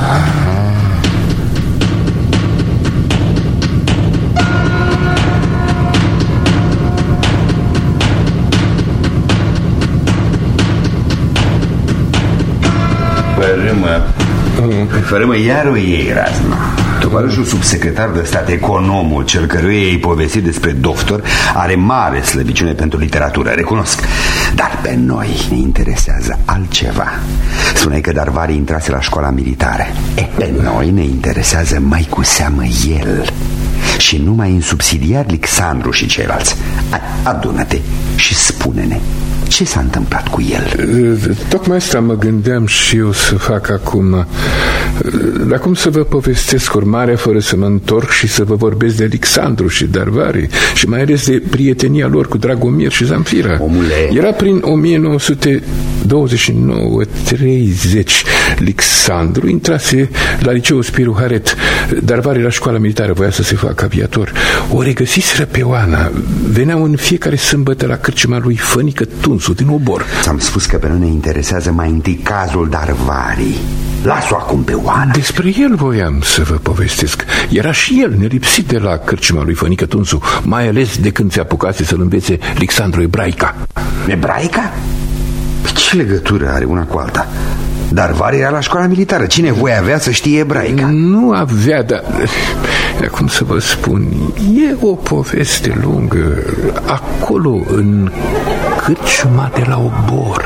Fărâmă, iar o iei razna. Tovarășul subsecretar de stat, economul, cel căruia ei povestit despre doctor, are mare slăbiciune pentru literatură, recunosc. Dar pe noi ne interesează altceva. Spuneai că Darvari intrase la școala militară. Pe noi ne interesează mai cu seamă el. Și numai în subsidiar Alexandru și ceilalți. Adună-te și spune-ne ce s-a întâmplat cu el. Tocmai asta mă gândeam și eu să fac acum. Dar cum să vă povestesc urmarea fără să mă întorc și să vă vorbesc de Alexandru și Darvari și mai ales de prietenia lor cu Dragomir și Zamfira? Omule. Era prin 1929-30. Alexandru intrase la liceul Spiru Haret, Darvari la școala militară, voia să se facă aviator. O regăsiseră pe Oana. Veneau în fiecare sâmbătă la cârciuma lui Fănică Tunsu din Obor. Ți-am spus că pe noi ne interesează mai întâi cazul Darvari. Las-o acum pe Oana. Despre el voiam să vă povestesc. Era și el nelipsit de la cârciuma lui Fănică Tunsu, mai ales de când se apucase să-l învețe Alexandru ebraica. Ebraica? Ce legătură are una cu alta? Darvari era la școala militară. Cine voi avea să știe ebraica? Nu avea, dar cum să vă spun, e o poveste lungă. Acolo, în cârciuma de la Obor.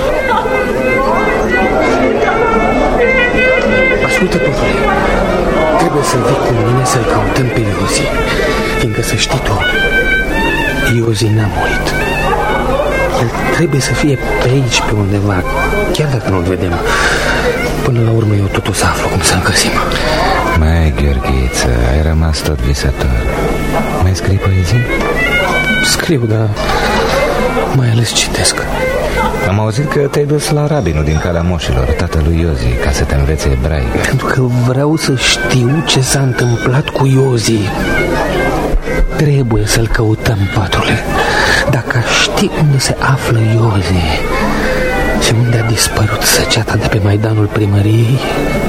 Ascultă, păfule, trebuie să vii cu mine să-l căutăm pe Iozi. Fiindcă, să știi tu, Iozi n-a murit. El trebuie să fie pe aici, pe undeva, chiar dacă nu-l vedem. Până la urmă eu tot o să aflu cum să-l găsim. Mai, Gheorghiță, ai rămas tot visător. Mai scrii poezii? Scriu, dar mai ales citesc. Am auzit că te-ai dus la rabinul din Calea Moșilor, tatălui Iozi, ca să te învețe ebraică. Pentru că vreau să știu ce s-a întâmplat cu Iozi. Trebuie să-l căutăm, patrule. Dacă știi unde se află Iozi și unde a dispărut săgeata de pe Maidanul primăriei,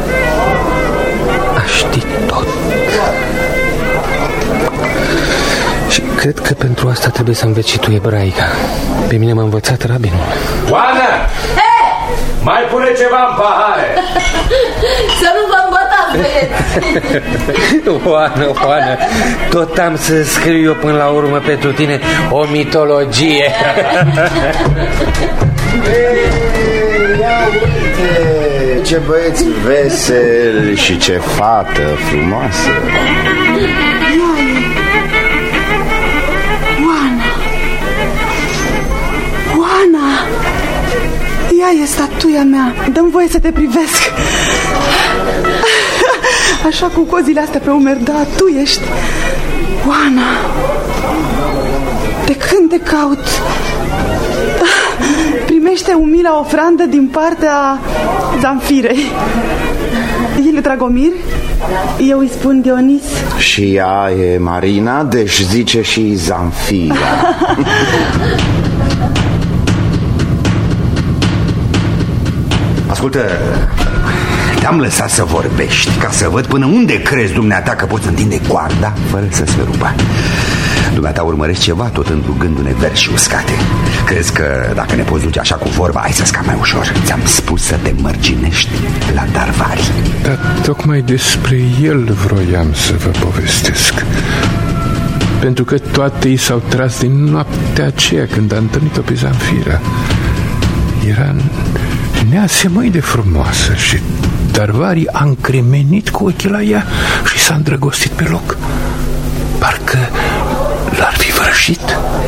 aș ști tot. Și cred că pentru asta trebuie să înveți și tu ebraica. Pe mine m-a învățat rabinul. Oana! Mai pune ceva în pahare! Să nu vă îmbătați, băieți! Oana, tot am să scriu eu până la urmă pentru tine o mitologie. Ia uite, ce băieți veseli și ce fată frumoasă. Oana, ea e statuia mea. Dă-mi voie să te privesc. Așa cu cozile astea pe umeri, da, tu ești Oana. De când te caut? Primește umila ofrandă din partea Zamfirei. El e Dragomir, eu îi spun Dionis. Și ea e Marina, deci zice și Zamfira. Ascultă, te-am lăsat să vorbești ca să văd până unde crezi dumneata că poți întinde coarda fără să se rupă. Dumneata urmărești ceva tot îndrugându-ne verzi și uscate. Crezi că dacă ne poți duce așa cu vorba, ai să scapi mai ușor. Ți-am spus să te mărginești la Darvari. Dar tocmai despre el vroiam să vă povestesc. Pentru că toate i s-au tras din noaptea aceea când a întâlnit-o pe Zamfira. Era neasemăi de frumoasă și Darvari a încremenit cu ochii la ea și s-a îndrăgostit pe loc. Parcă l-ar fi vrășit.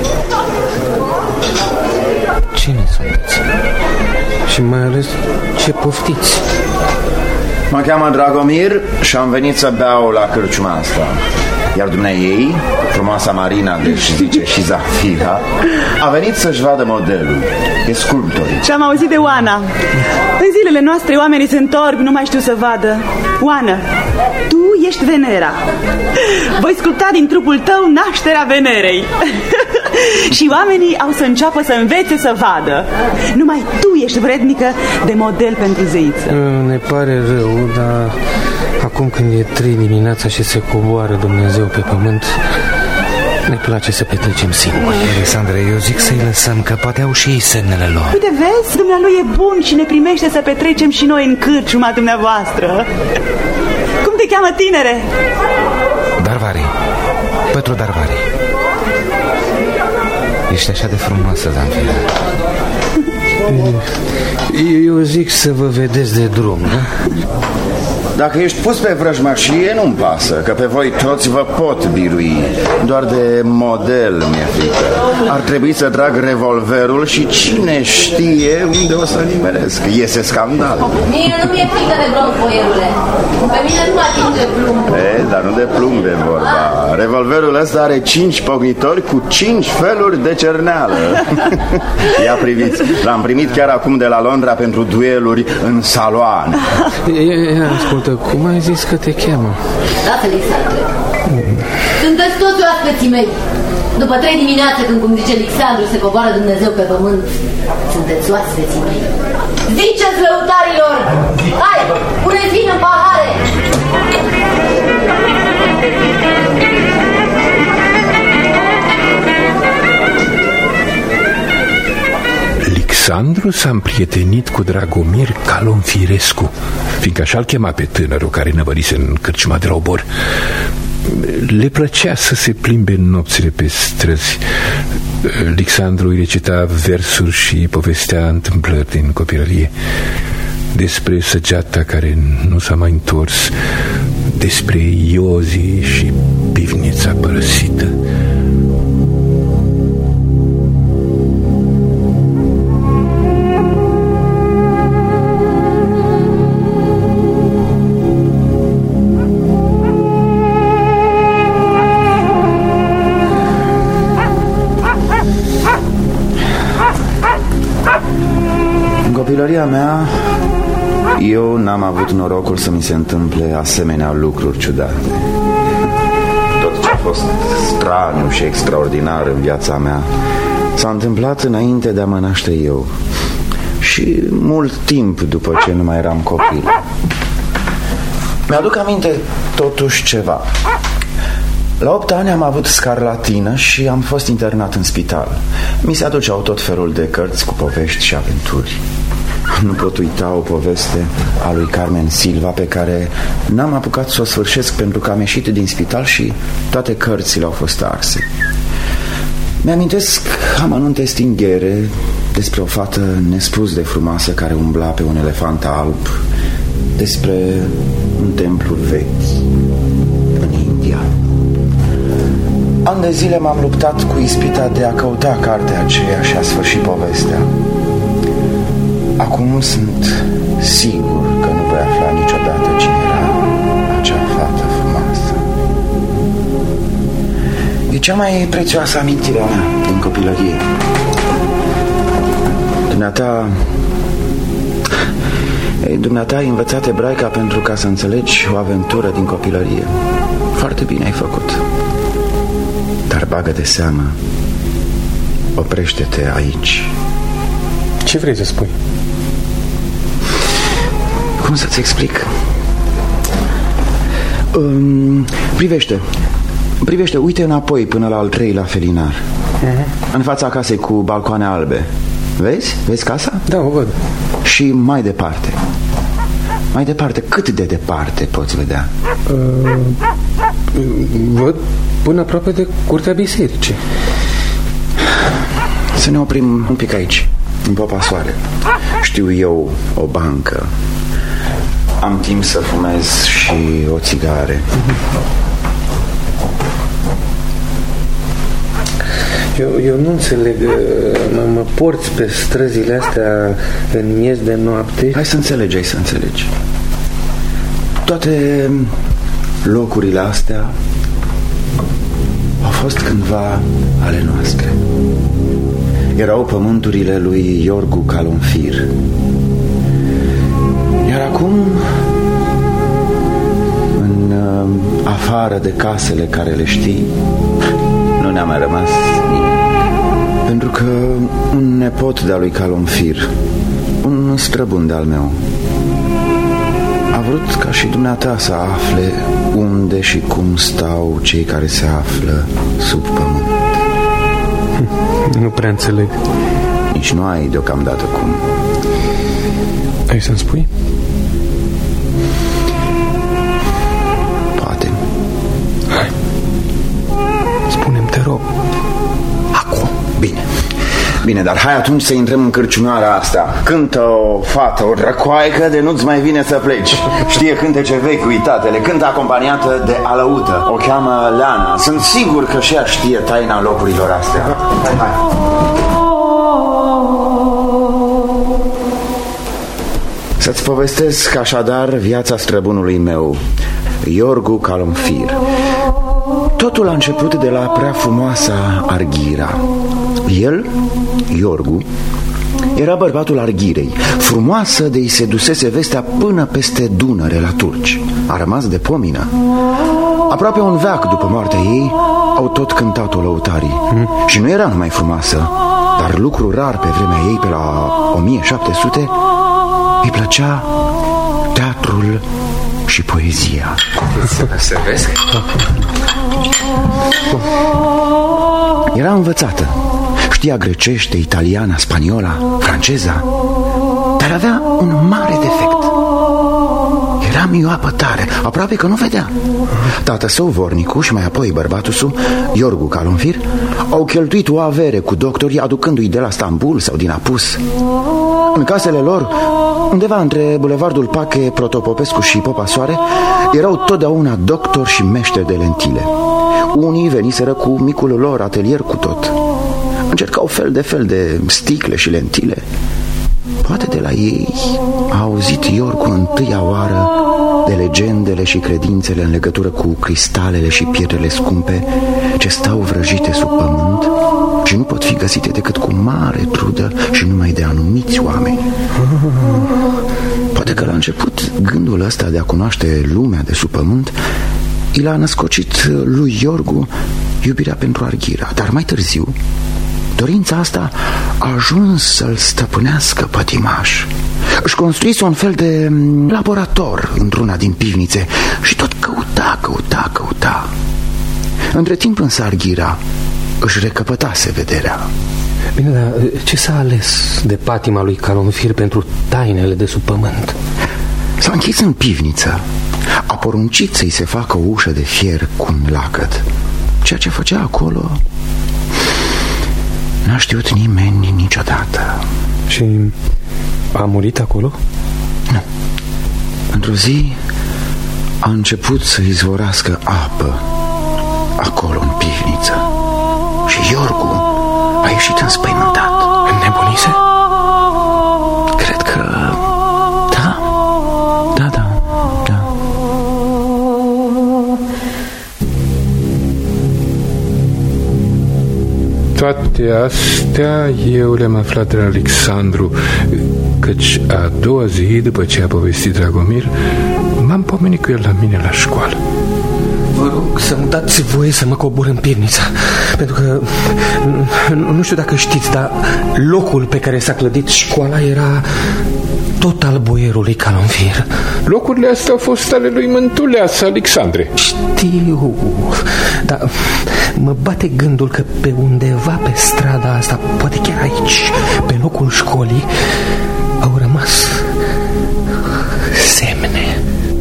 Cine sunteți? Și mai ales ce poftiți? Mă cheamă Dragomir și am venit să beau la cârciuma asta. Iar dumneaei, frumoasa Marina, deci zice și Zamfira, a venit să-și vadă modelul. E sculptoric. Și am auzit de Oana. În zilele noastre oamenii se întorc, nu mai știu să vadă. Oana, tu ești Venera. Voi sculpta din trupul tău nașterea Venerei. Și oamenii au să înceapă să învețe să vadă. Numai tu ești vrednică de model pentru zeiță. Ne pare rău, dar acum când e 3 dimineața și se coboară Dumnezeu pe pământ, ne place să petrecem singuri. Alexandra, eu zic să-i lăsăm, că poate au și ei semnele lor. Uite, vezi, dumnealui e bun și ne primește să petrecem și noi în cârciuma dumneavoastră. Cum te cheamă, tinere? Darvari, Petru Darvari. Ești așa de frumoasă, Zamfira. Eu zic să vă vedeți de drum, da? Dacă ești pus pe vrăjmașie, nu-mi pasă, că pe voi toți vă pot birui. Doar de model mi-e frică. Ar trebui să trag revolverul și cine știe unde o să nimeresc. Iese scandal. Mie nu mi-e frică de bronz, boierule. Pe mine nu mă atinge plumb. Dar nu de plumb e vorba. Revolverul ăsta are 5 pocnitori cu 5 feluri de cerneală. Ia priviți, l-am primit chiar acum de la Londra pentru dueluri în saloane. Ascultă, cum ai zis că te cheamă? Lasă-l, Alexandre. Sunteți toți oaspeții mei. După 3 dimineațe, când, cum zice Alexandru, se coboară Dumnezeu pe pământ, sunteți oaspeții mei. Ziceți lăutarilor! Hai, puneți vin în pahare! Alexandru s-a împrietenit cu Dragomir Calonfirescu, fiindcă așa-l chema pe tânărul care năvărise în cârciuma de la Obor. Le plăcea să se plimbe în nopțile pe străzi. Alexandru îi recita versuri și povestea întâmplări din copilărie, despre săgeata care nu s-a mai întors, despre Iozi și pivnița părăsită. Copilăria mea, eu n-am avut norocul să mi se întâmple asemenea lucruri ciudate. Tot ce a fost straniu și extraordinar în viața mea s-a întâmplat înainte de a mă naște eu și mult timp după ce nu mai eram copil. Mi-aduc aminte totuși ceva. La 8 ani am avut scarlatină și am fost internat în spital. Mi se aduceau tot felul de cărți cu povești și aventuri. Nu pot uita o poveste a lui Carmen Silva pe care n-am apucat să o sfârșesc pentru că am ieșit din spital și toate cărțile au fost arse. Mi-amintesc amănunte stinghere despre o fată nespus de frumoasă care umbla pe un elefant alb, despre un templu vechi în India. Ani de zile m-am luptat cu ispita de a căuta cartea aceea și a sfârșit povestea. Acum sunt sigur că nu voi afla niciodată cine era acea fată frumoasă. E cea mai prețioasă amintire a mea din copilărie. Dumneata ai învățat ebraica pentru ca să înțelegi o aventură din copilărie. Foarte bine ai făcut. Dar bagă de seamă, oprește-te aici. Ce vrei să spui? Cum să-ți explic? Privește, uite înapoi până la al 3-lea felinar. În fața casei cu balcoane albe. Vezi? Vezi casa? Da, o văd. Și mai departe. Mai departe, cât de departe poți vedea? Văd până aproape de curtea bisericii. Să ne oprim un pic aici, în Popa Soare. Știu eu o bancă. Am timp să fumez și o țigare. Eu nu înțeleg. Mă porți pe străzile astea în miez de noapte. Hai să înțelegi. Toate locurile astea au fost cândva ale noastre. Erau pământurile lui Iorgu Calonfir. Iar acum, în afară de casele care le știi, nu ne-a mai rămas nimic. Pentru că un nepot de-a lui Calonfir, un străbun de-al meu, a vrut ca și dumneata să afle unde și cum stau cei care se află sub pământ. Nu prea înțeleg. Nici nu ai deocamdată cum. Ai să-mi spui? Poate. Hai. Spune-mi, te rog. Acum. Bine. Bine, dar hai atunci să intrăm în cârciumioara asta. Cântă o fată, o drăcoaică, de nu-ți mai vine să pleci. Știe cântece vechi uitate, le cântă acompaniată de alăută. O cheamă Leana. Sunt sigur că și ea știe taina locurilor astea. Hai. Să-ți povestesc așadar viața străbunului meu, Iorgu Calomfir. Totul a început de la prea frumoasa Arghira. El, Iorgu, era bărbatul Arghirei, frumoasă de-i se dusese vestea până peste Dunăre la turci. A rămas de pomină. Aproape un veac după moartea ei au tot cântat-o lăutarii. Și nu era numai frumoasă, dar lucru rar pe vremea ei, pe la 1700, îi plăcea teatrul și poezia. Să vezi? Era învățată. Știa grecește, italiana, spaniola, franceza. Dar avea un mare defect. Era mioapă tare, aproape că nu vedea. Tată său, vornicul, și mai apoi bărbatul său, Iorgu Calomfir, au cheltuit o avere cu doctorii, aducându-i de la Stambul sau din Apus. În casele lor, undeva între bulevardul Pache, Protopopescu și Popa Soare, erau totdeauna doctori și meșteri de lentile. Unii veniseră cu micul lor atelier cu tot. Încercau fel de sticle și lentile. Poate de la ei a auzit Iorgu întâia oară de legendele și credințele în legătură cu cristalele și pietrele scumpe ce stau vrăjite sub pământ și nu pot fi găsite decât cu mare trudă și numai de anumiți oameni. Poate că la început gândul ăsta de a cunoaște lumea de sub pământ i l-a născocit lui Iorgu iubirea pentru Arghira, dar mai târziu dorința asta a ajuns să-l stăpânească pătimaș. Își construise un fel de laborator într-una din pivnițe și tot căuta. Între timp însă Arghira își recăpătase vederea. Bine, dar ce s-a ales de patima lui Calomfir pentru tainele de sub pământ? S-a închis în pivniță. A poruncit să-i se facă o ușă de fier cu un lacăt. Ceea ce făcea acolo n-a știut nimeni niciodată. Și a murit acolo? Nu. Într-o zi a început să izvorască apă acolo în pivniță. Și Iorgu a ieșit înspăimântat. Înnebunise? Cred că da. Toate astea eu le-am aflat de la Alexandru, căci a doua zi, după ce a povestit Dragomir, m-am pomenit cu el la mine la școală. Vă rog să-mi dați voie să mă cobor în pivniță, pentru că nu știu dacă știți, dar locul pe care s-a clădit școala era tot al boierului Calomfir. Locurile astea au fost ale lui Mântuleasa Alexandre. Știu, dar mă bate gândul că pe undeva pe strada asta, poate chiar aici, pe locul școlii, au rămas semne.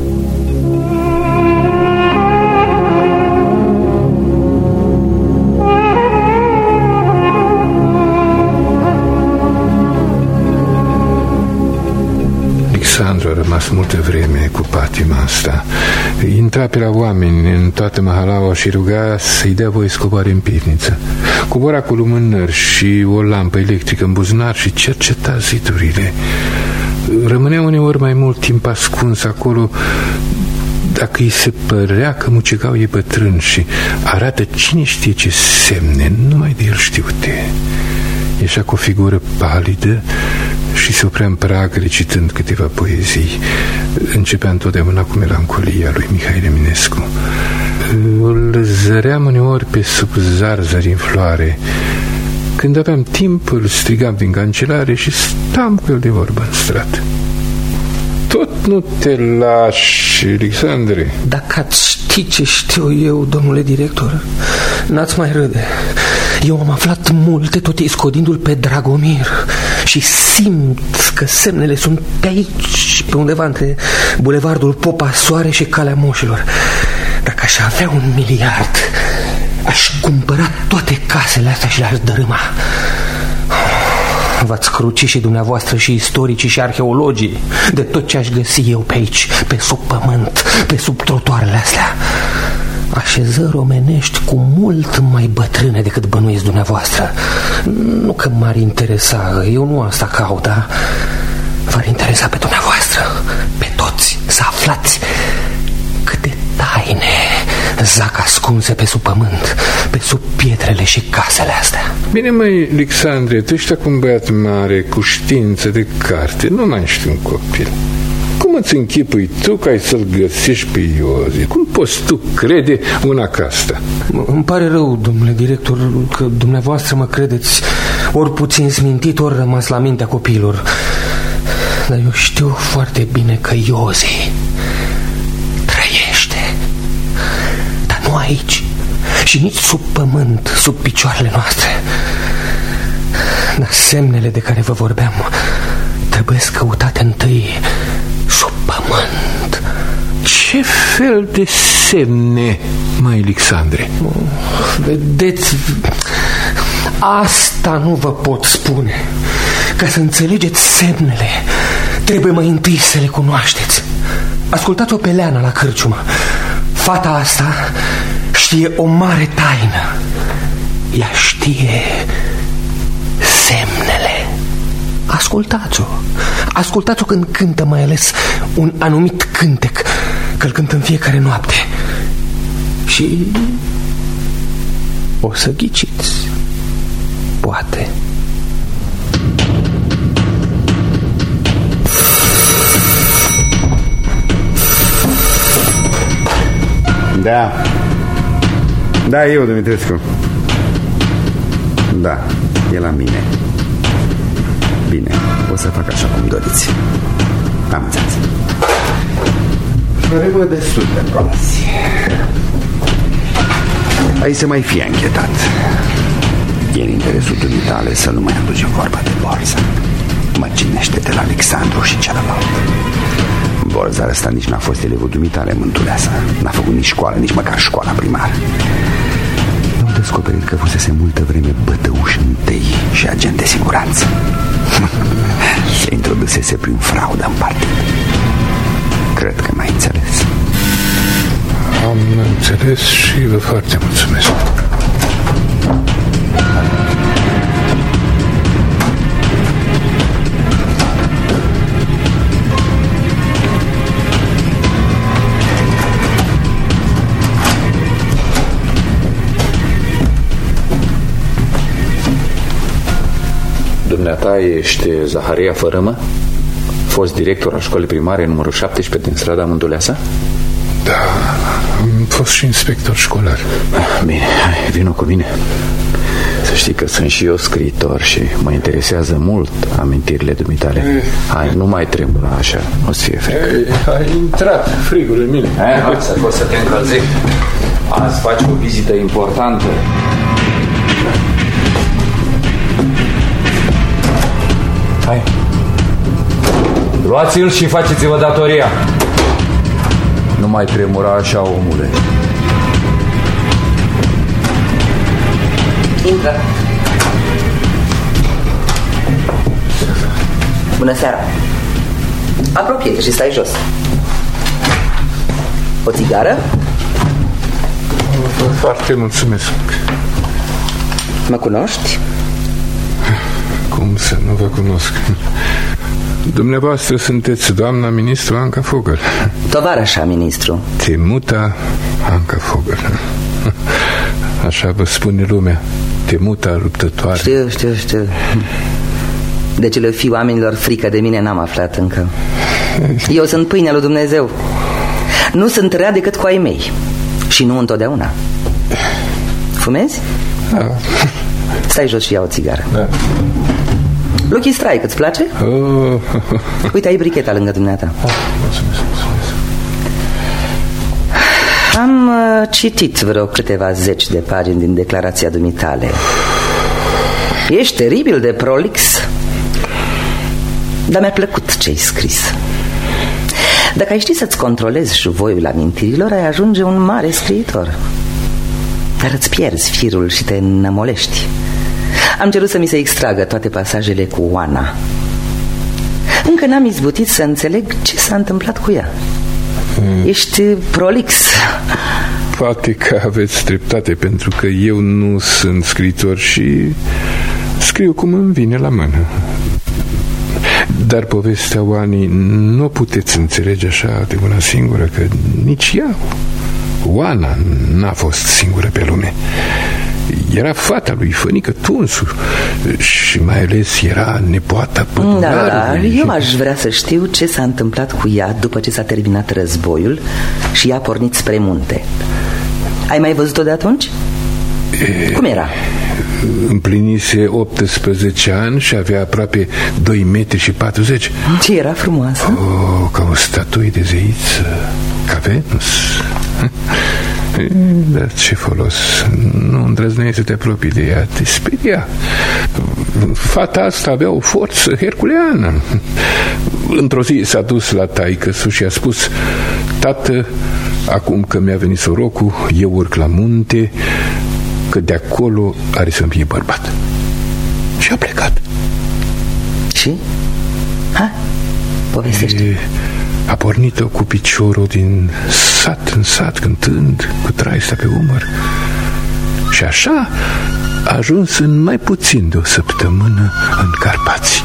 Alexandru a rămas multă vreme cu patima asta. Intra pe la oameni în toată mahalaua și ruga să-i dea voie să coboare în pivniță. Cobora cu lumânări și o lampă electrică în buzunar și cerceta zidurile. Rămânea uneori mai mult timp ascuns acolo, dacă îi se părea că mucegau ei bătrâni și arată cine știe ce semne, numai de el știute. Ieșea cu o figură palidă și se oprea în prag recitând câteva poezii. Începea întotdeauna cu melancolia lui Mihai Eminescu. Îl zăream uneori pe sub zarzări în floare. Când aveam timp, îl strigam din cancelare și stam cu el de vorbă în strat. Tot nu te lași, Alexandre. Dacă ați ști ce știu eu, domnule director, n-ați mai râde. Eu am aflat multe, tot iscodindu-l pe Dragomir, și simt că semnele sunt pe aici, pe undeva între bulevardul Popa Soare și Calea Moșilor. Dacă aș avea 1 miliard, aș cumpăra toate casele astea și le-aș dărâma. V-ați cruci și dumneavoastră și istoricii și arheologii de tot ce aș găsi eu pe aici, pe sub pământ, pe sub trotuarele astea. Așezări omenești cu mult mai bătrâne decât bănuiesc dumneavoastră. Nu că m-ar interesa, eu nu asta caut, dar v-ar interesa pe dumneavoastră, pe toți, să aflați câte taine zac ascunse pe sub pământ, pe sub pietrele și casele astea. Bine, măi, Alexandre, tu ești acum băiat mare, cu știință de carte, nu mai ești un copil. Cum îți închipui tu că ai să-l găsești pe Iozie? Cum poți tu crede una ca asta? Îmi pare rău, domnule director, că dumneavoastră mă credeți ori puțin smintit, ori rămas la mintea copiilor. Dar eu știu foarte bine că Iozie trăiește. Dar nu aici și nici sub pământ, sub picioarele noastre. Dar semnele de care vă vorbeam trebuie căutate întâi sub pământ. Ce fel de semne, mai Alexandre? Vedeți, asta nu vă pot spune. Ca să înțelegeți semnele, trebuie mai întâi să le cunoașteți. Ascultați-o pe Leana la cârciumă. Fata asta știe o mare taină. Ea știe semnele. Ascultați-o. Ascultați-o când cântă, mai ales un anumit cântec, că-l cântă în fiecare noapte. Și o să ghiciți. Poate. Da. Da, eu, Dumitrescu. Da, e la mine. Bine, o să fac așa cum doriți. Am înțeles. Vremă destul de proazi. Ai să mai fie închetat. E în interesul dumitale să nu mai aduce vorba de Borza. Mărginește-te la Alexandru și celălalt. Borza ăsta nici n-a fost elevul dumitale, Mântuleasa. N-a făcut nici școală, nici măcar școala primară. Am descoperit că fusese multă vreme bătăuș întâi și agent de siguranță. Se introdusese prin fraudă în partid. Cred că m-ai înțeles. Am înțeles și vă foarte mulțumesc. Dumneata ești Zaharia Fărâmă, fost director al școlii primare numărul 17 din strada Mântuleasa? Da, am fost și inspector școlar. Bine, hai, vino cu mine. Să știi că sunt și eu scriitor și mă interesează mult amintirile dumitale. Hai, nu mai tremura așa, o-ți fie frică. Ai intrat frigul în mine. Hai să poți să te încălzești. Azi faci o vizită importantă. Hai. Luați-l și faceți-vă datoria. Nu mai tremura așa, omule. Intră. Bună seara. Apropie-te și stai jos. O țigară? Foarte mulțumesc. Mă cunoști? Cum să nu vă cunosc? Dumneavoastră sunteți doamna ministru Anca Fogel. Tovarășa ministru. Temuta Anca Fogel. Așa vă spune lumea. Temuta luptătoare. Știu. De ce le fi oamenilor frică de mine n-am aflat încă. Eu sunt pâinea lui Dumnezeu. Nu sunt rea decât cu ai mei. Și nu întotdeauna. Fumezi? Da. Stai jos și ia o țigară. Da. Lucky Strike, îți place? Uite, ai bricheta lângă dumneata. Mulțumesc. Am citit vreo câteva zeci de pagini din declarația dumitale. Ești teribil de prolix. Dar mi-a plăcut ce-ai scris. Dacă ai ști să-ți controlezi șuvoiul amintirilor, ai ajunge un mare scriitor. Dar îți pierzi firul și te înămolești. Am cerut să mi se extragă toate pasajele cu Oana. Încă n-am izbutit să înțeleg ce s-a întâmplat cu ea. Ești prolix. Poate că aveți dreptate, pentru că eu nu sunt scriitor și scriu cum îmi vine la mână. Dar povestea Oanei nu o puteți înțelege așa de una singură, că nici ea, Oana, n-a fost singură pe lume. Era fata lui Fănică Tunsu și mai ales era nepoata pădurarului. Da, eu aș vrea să știu ce s-a întâmplat cu ea după ce s-a terminat războiul și ea a pornit spre munte. Ai mai văzut-o de atunci? Cum era? Împlinise 18 ani și avea aproape 2 metri și 40. Ce era frumoasă? Ca o statuie de zeiță, ca Venus. Dar ce folos? Nu îndrăzneai să te apropii de ea, te speria. Fata asta avea o forță herculeană. Într-o zi s-a dus la taică-su și a spus: tată, acum că mi-a venit sorocul, eu urc la munte, că de acolo are să-mi fie bărbat. Și a plecat. Și? Ha? Povestește. A pornit-o cu piciorul din sat în sat, cântând, cu traista pe umăr. Și așa a ajuns în mai puțin de o săptămână în Carpați.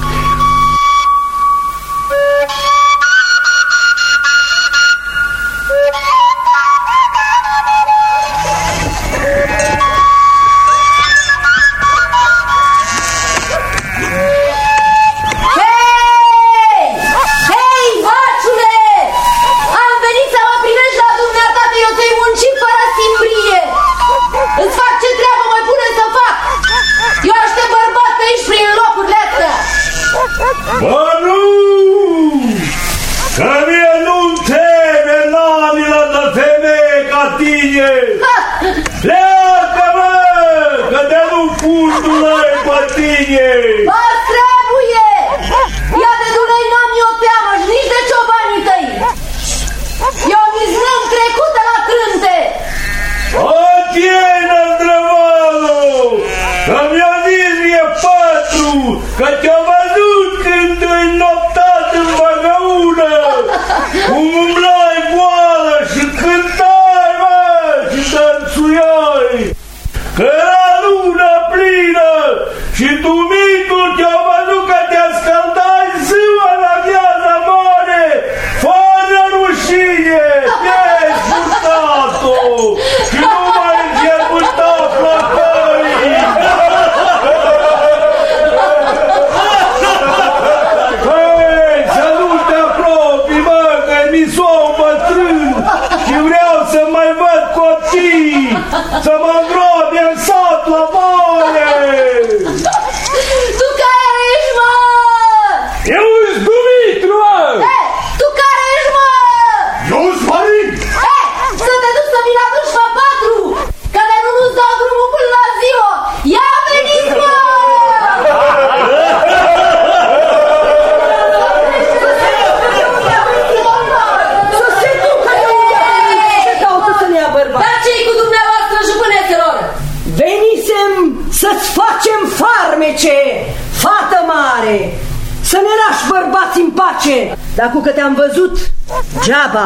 Dacă că te-am văzut, geaba,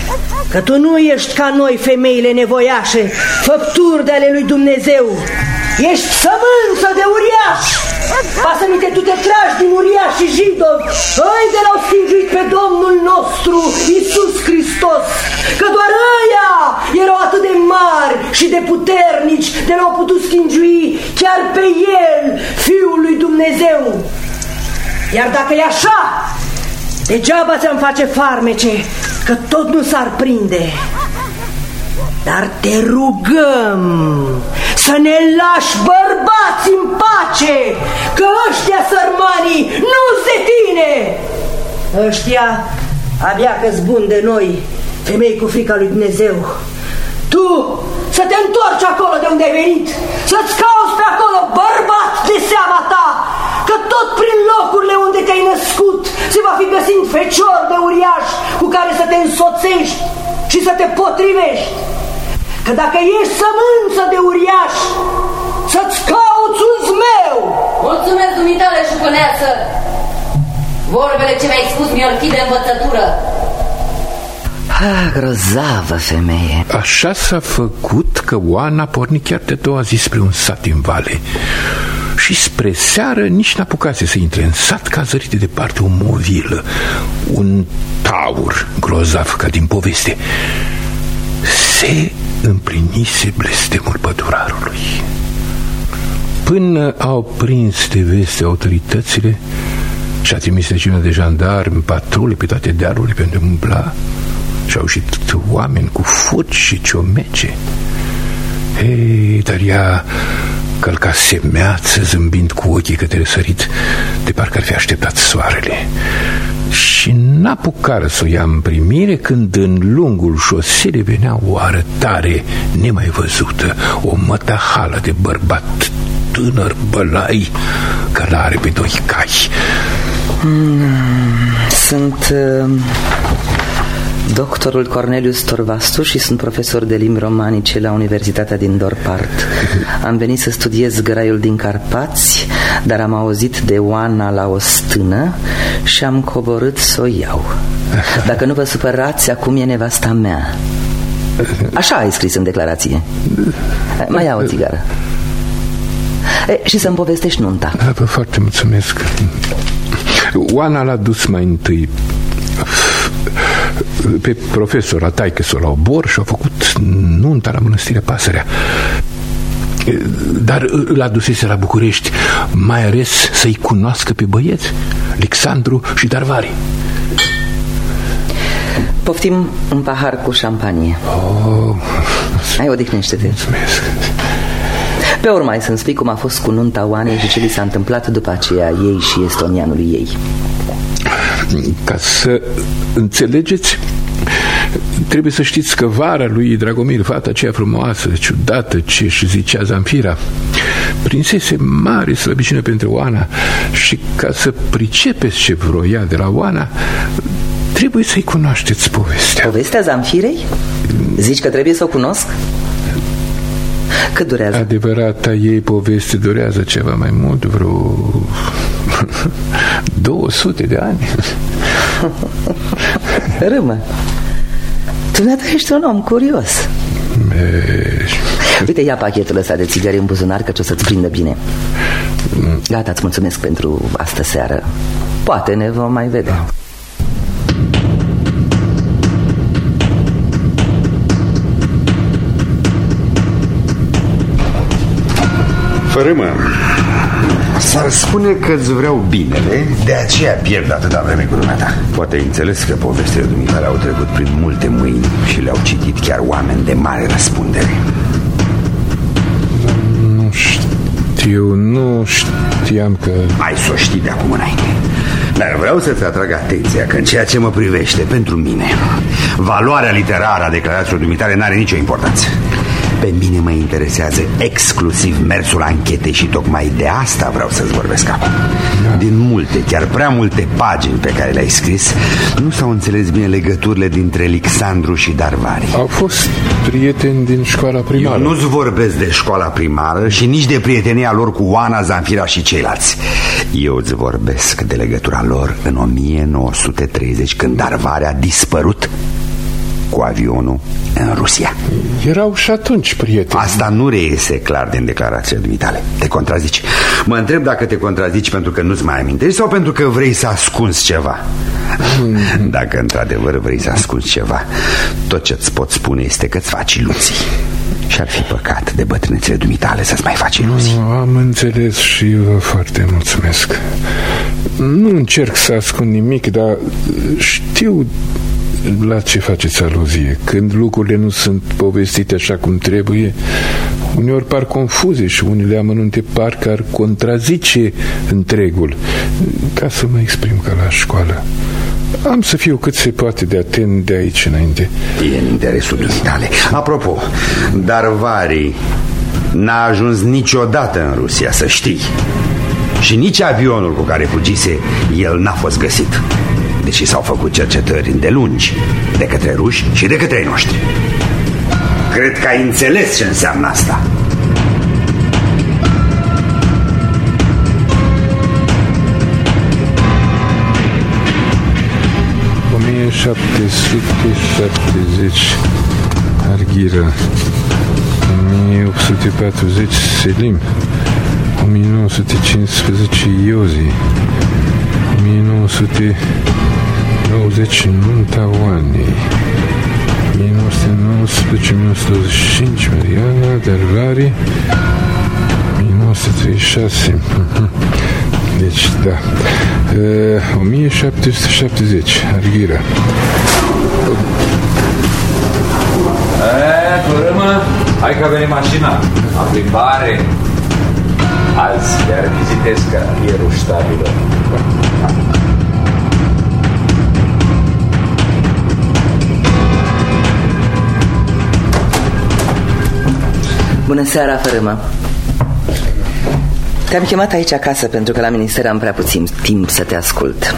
că tu nu ești ca noi, femeile nevoiașe, făpturi de ale lui Dumnezeu. Ești sămânță de uriaș. Pasă-mi-te, tu te tragi din uriașii jidovi, îi de l-au sfinguit pe Domnul nostru Iisus Hristos, că doar ăia erau atât de mari și de puternici de l-au putut schingiui chiar pe El, Fiul lui Dumnezeu. Iar dacă e așa, degeaba ți-am face farmece, că tot nu s-ar prinde. Dar te rugăm să ne lași bărbați în pace, că ăștia sărmanii nu-s de tine. Ăștia abia că-s buni de noi, femei cu frica lui Dumnezeu. Tu să te întorci acolo de unde ai venit, să-ți cauți pe acolo bărbați de seama ta, că tot prin locurile unde te-ai născut se va fi găsit fecior de uriaș cu care să te însoțești și să te potrivești. Că dacă ești sămânță de uriaș, să-ți cauți un zmeu Vorbele ce mi-ai spus mi-or fi de învățătură. Grozavă femeie. Așa s-a făcut că Oana a pornit chiar de 2 zi spre un sat din vale. Și spre seară nici n-apucase să intre în sat, că a zărit de departe o movilă, un taur grozav ca din poveste. Se împlinise blestemul pădurarului. Până au prins de veste autoritățile și a trimis legiunea de jandarmi, patrule pe toate dealurile pentru a umbla, și au ieșit oameni cu furci și ciomece. Ei, dar ea călca semeață, zâmbind cu ochii către răsărit, de parcă ar fi așteptat soarele. Și n-apucară să o ia în primire când în lungul șoselei venea o arătare nemai văzută, o mătahală de bărbat tânăr bălai, călare pe 2 cai. Sunt doctorul Cornelius Torvastu și sunt profesor de limbi romanice la Universitatea din Dorpart. Am venit să studiez graiul din Carpați, dar am auzit de Oana la o stână și am coborât să o iau. Dacă nu vă supărați, acum e nevasta mea. Așa ai scris în declarație. Mai ia o țigară. Și să-mi povestești nunta. Da, foarte mulțumesc. Oana l-a dus mai întâi pe profesora taică-s-o la Obor și a făcut nunta la Mănăstirea Pasărea. Dar l-a dusese la București mai ales să-i cunoască pe băieți, Alexandru și Darvari. Poftim un pahar cu șampanie. Hai, odihnește-te. Mulțumesc. Pe urmă ai să-mi spui cum a fost cu nunta Oanei și ce li s-a întâmplat după aceea ei și estonianului ei. Ca să înțelegeți, trebuie să știți că vara lui Dragomir, fata aceea frumoasă, ciudată, ce își zicea Zamfira, prinsese mare slăbiciune pentru Oana și ca să pricepeți ce vroia de la Oana, trebuie să-i cunoașteți povestea. Povestea Zamfirei? Zici că trebuie să o cunosc? Cât durează? Adevărata ei poveste durează ceva mai mult, vreo 200 de ani. Râmă, dumneata ești un om curios. Uite, ia pachetul ăsta de țigări în buzunar, că o să-ți prindă bine. Gata, îți mulțumesc pentru astă seară. Poate ne vom mai vedea. Fărâmă, s-ar spune că îți vreau binele, de aceea pierd atâta vreme cu dumneata. Poate ai înțeles că povestele dumitale au trecut prin multe mâini și le-au citit chiar oameni de mare răspundere. Nu știam că... Ai să o știi de acum înainte. Dar vreau să-ți atrag atenția că în ceea ce mă privește, pentru mine, valoarea literară a declarațiilor dumitale n-are nicio importanță. Pe mine mă interesează exclusiv mersul anchetei și tocmai de asta vreau să-ți vorbesc acum. Din multe, chiar prea multe pagini pe care le-ai scris, nu s-au înțeles bine legăturile dintre Alexandru și Darvari. Au fost prieteni din școala primară. Eu nu-ți vorbesc de școala primară și nici de prietenia lor cu Oana, Zamfira și ceilalți. Eu îți vorbesc de legătura lor în 1930, când Darvari a dispărut cu avionul în Rusia. Erau și atunci prieteni. Asta nu reiese clar din declarația dumitale. Te contrazici. Mă întreb dacă te contrazici pentru că nu-ți mai amintești sau pentru că vrei să ascunzi ceva. Dacă într-adevăr vrei să ascunzi ceva, tot ce-ți pot spune este că-ți faci iluzii. Și ar fi păcat de bătrânețele dumitale să-ți mai faci iluzii. Am înțeles și eu, foarte mulțumesc. Nu încerc să ascund nimic, dar știu la ce faceți aluzie. Când lucrurile nu sunt povestite așa cum trebuie, uneori par confuze și unele amănunte par că ar contrazice întregul. Ca să mă exprim ca la școală, am să fiu cât se poate de atent de aici înainte. E în interesul dumitale. Apropo, Darvari n-a ajuns niciodată în Rusia, să știi. Și nici avionul cu care fugise el n-a fost găsit. Deși s-au făcut cercetări îndelungi de către ruși și de către noștri. Cred că ai înțeles ce înseamnă asta. 1770 Arghira, 1840 Selim, 1915 Iozi, 1990 Nunta Oanei, 1919-1925 Mariana Dervari, 1936 deci da 1770 Arghira. Fărâmă, hai că veni mașina la plimbare. Azi chiar vizitez cartierul ștabilor. Bună seara, Fărâmă. Te-am chemat aici acasă pentru că la minister am prea puțin timp să te ascult.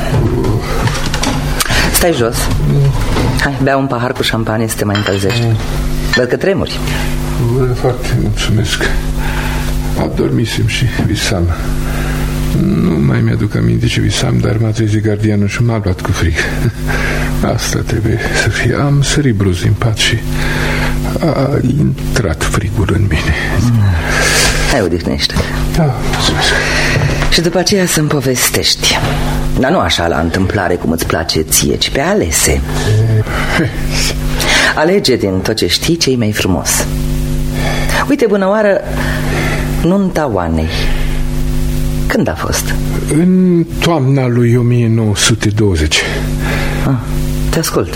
Stai jos. Hai, bea un pahar cu șampanie să te mai încălzești. Văd că tremuri. Foarte mulțumesc. Adormisem și visam. Nu mai mi-aduc aminte ce visam, dar m-a trezit gardianul și m-a luat cu frig. Asta trebuie să fie. Am sărit brusc din pat și a intrat frigul în mine. Hai, odihnește-te. Da, mulțumesc. Și după aceea să-mi povestești. Dar nu așa la întâmplare cum îți place ție, ci pe alese. Alege din tot ce știi ce-i mai frumos. Uite, bună oară, Nunta Oanei. Când a fost? În toamna lui 1920. Te ascult.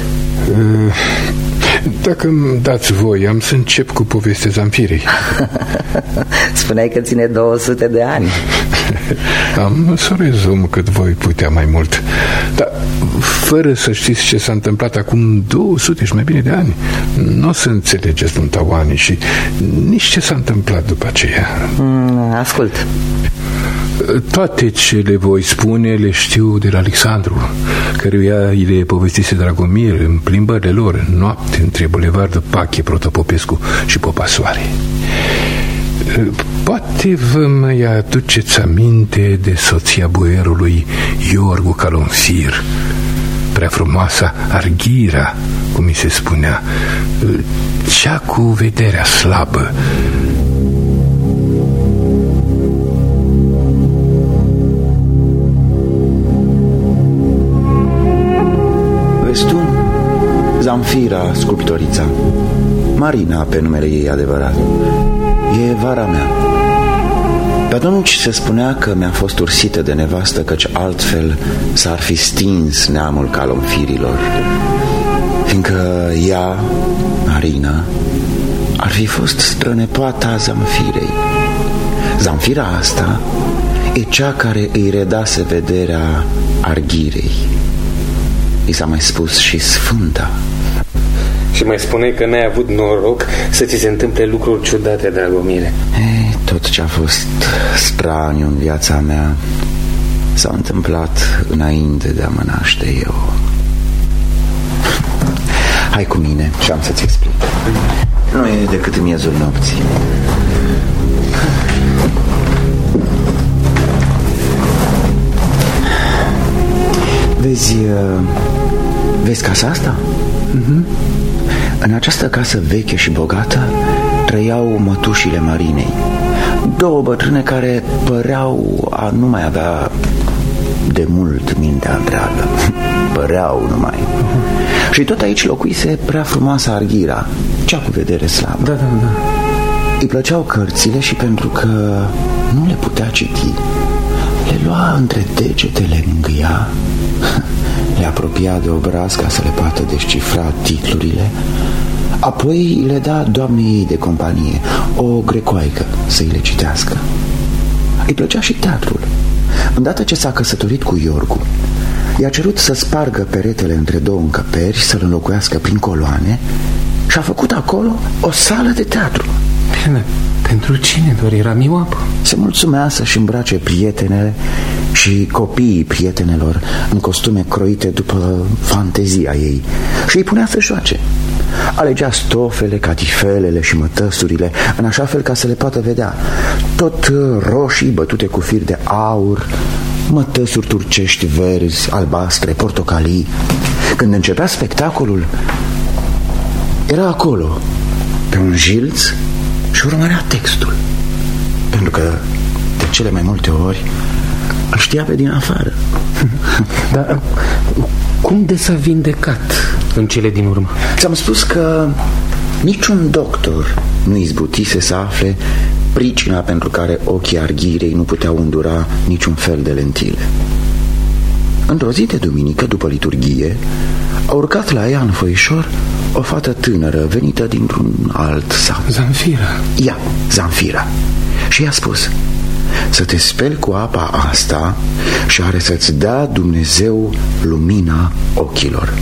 Dacă îmi dați voi, am să încep cu povestea Zamfirei. Spuneai că ține 200 de ani. Am să rezum cât voi putea mai mult. Dar fără să știți ce s-a întâmplat acum 200 și mai bine de ani, nu o să înțelegeți Nunta Oanei și nici ce s-a întâmplat după aceea. Ascult. Toate ce le voi spune le știu de la Alexandru, căruia îi le povestise Dragomir în plimbările lor noapte între bulevardul Pache, Protopopescu și Popa Soare. Poate vă mai aduceți aminte de soția boierului Iorgu Calonfir, prea frumoasa Arghira, cum mi se spunea, cea cu vederea slabă. Vezi tu? Zamfira, sculptorița, Marina pe numele ei adevărat, e vara mea. Pe atunci se spunea că mi-a fost ursită de nevastă, căci altfel s-ar fi stins neamul Calonfirilor, fiindcă ea, Marina, ar fi fost strănepoata Zamfirei. Zamfira asta e cea care îi redase vederea Arghirei. I s-a mai spus și Sfânta. Și mai spune că n-ai avut noroc să ți se întâmple lucruri ciudate, Dragomire. Tot ce a fost straniu în viața mea s-a întâmplat înainte de a mă naște eu. Hai cu mine și am să-ți explic. Nu e decât în miezul nopții. Vezi casa asta? În această casă veche și bogată trăiau mătușile Marinei, două bătrâne care păreau a nu mai avea de mult mintea întreagă. Păreau numai. Și tot aici locuise prea frumoasa Arghira, cea cu vedere slabă. Da. Îi plăceau cărțile și pentru că nu le putea citi, le lua între degete, le mângâia, le apropia de obraz ca să le poată descifra titlurile, apoi le da doamnei ei de companie, o grecoaică, să îi le citească. Îi plăcea și teatrul. Îndată ce s-a căsătorit cu Iorgu, i-a cerut să spargă peretele între două încăperi, să-l înlocuiască prin coloane și a făcut acolo o sală de teatru. Bine, pentru cine doar era mioapă? Se mulțumea să-și îmbrace prietenele și copiii prietenelor în costume croite după fantezia ei și îi punea să joace. Alegea stofele, catifelele și mătăsurile în așa fel ca să le poată vedea, tot roșii bătute cu fir de aur, mătăsuri turcești verzi, albastre, portocalii. Când începea spectacolul, era acolo, pe un jilț, și urmărea textul. Pentru că de cele mai multe ori îl știa pe din afară. Dar cum de s-a vindecat în cele din urmă? Ți-am spus că niciun doctor nu izbutise să afle pricina pentru care ochii Arghirei nu puteau îndura niciun fel de lentile. Într-o zi de duminică, după liturghie, a urcat la ea în foișor o fată tânără venită dintr-un alt sat. Zanfira. Ea, Zanfira. Și i-a spus: să te speli cu apa asta și are să-ți dea Dumnezeu lumina ochilor.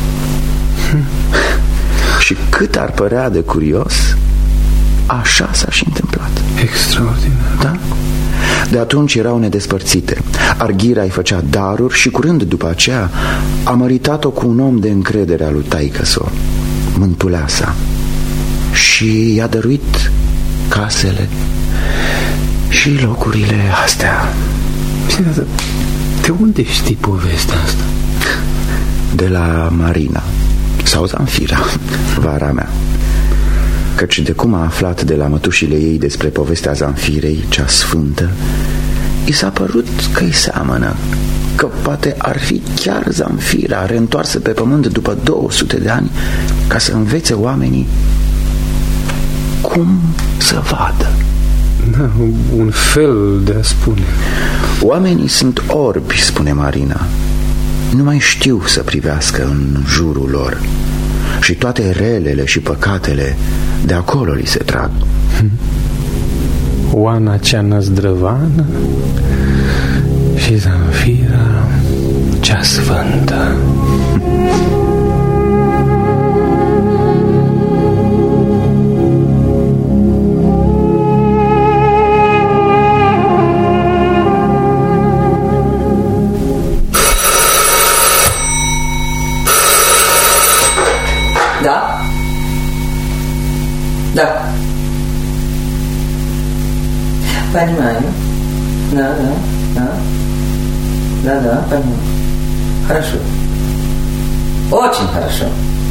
Și cât ar părea de curios, așa s-a și întâmplat. Extraordinar. Da? De atunci erau nedespărțite. Arghira îi făcea daruri și curând după aceea a măritat-o cu un om de încredere al lui taică-s-o, Mântuleasa, și i-a dăruit casele și locurile astea. De unde știi povestea asta? De la Marina sau Zanfira, vara mea. Căci de cum a aflat de la mătușile ei despre povestea Zanfirei, cea sfântă, i s-a părut că îi seamănă, că poate ar fi chiar Zanfira reîntoarsă pe pământ după 200 de ani ca să învețe oamenii cum să vadă. Da, un fel de a spune. Oamenii sunt orbi, spune Marina. Nu mai știu să privească în jurul lor și toate relele și păcatele de acolo li se trag. Oana cea năzdrăvană și Zanfira cea sfântă. Da? Da. Понимаю. Да. Понимаю. Хорошо. Очень хорошо.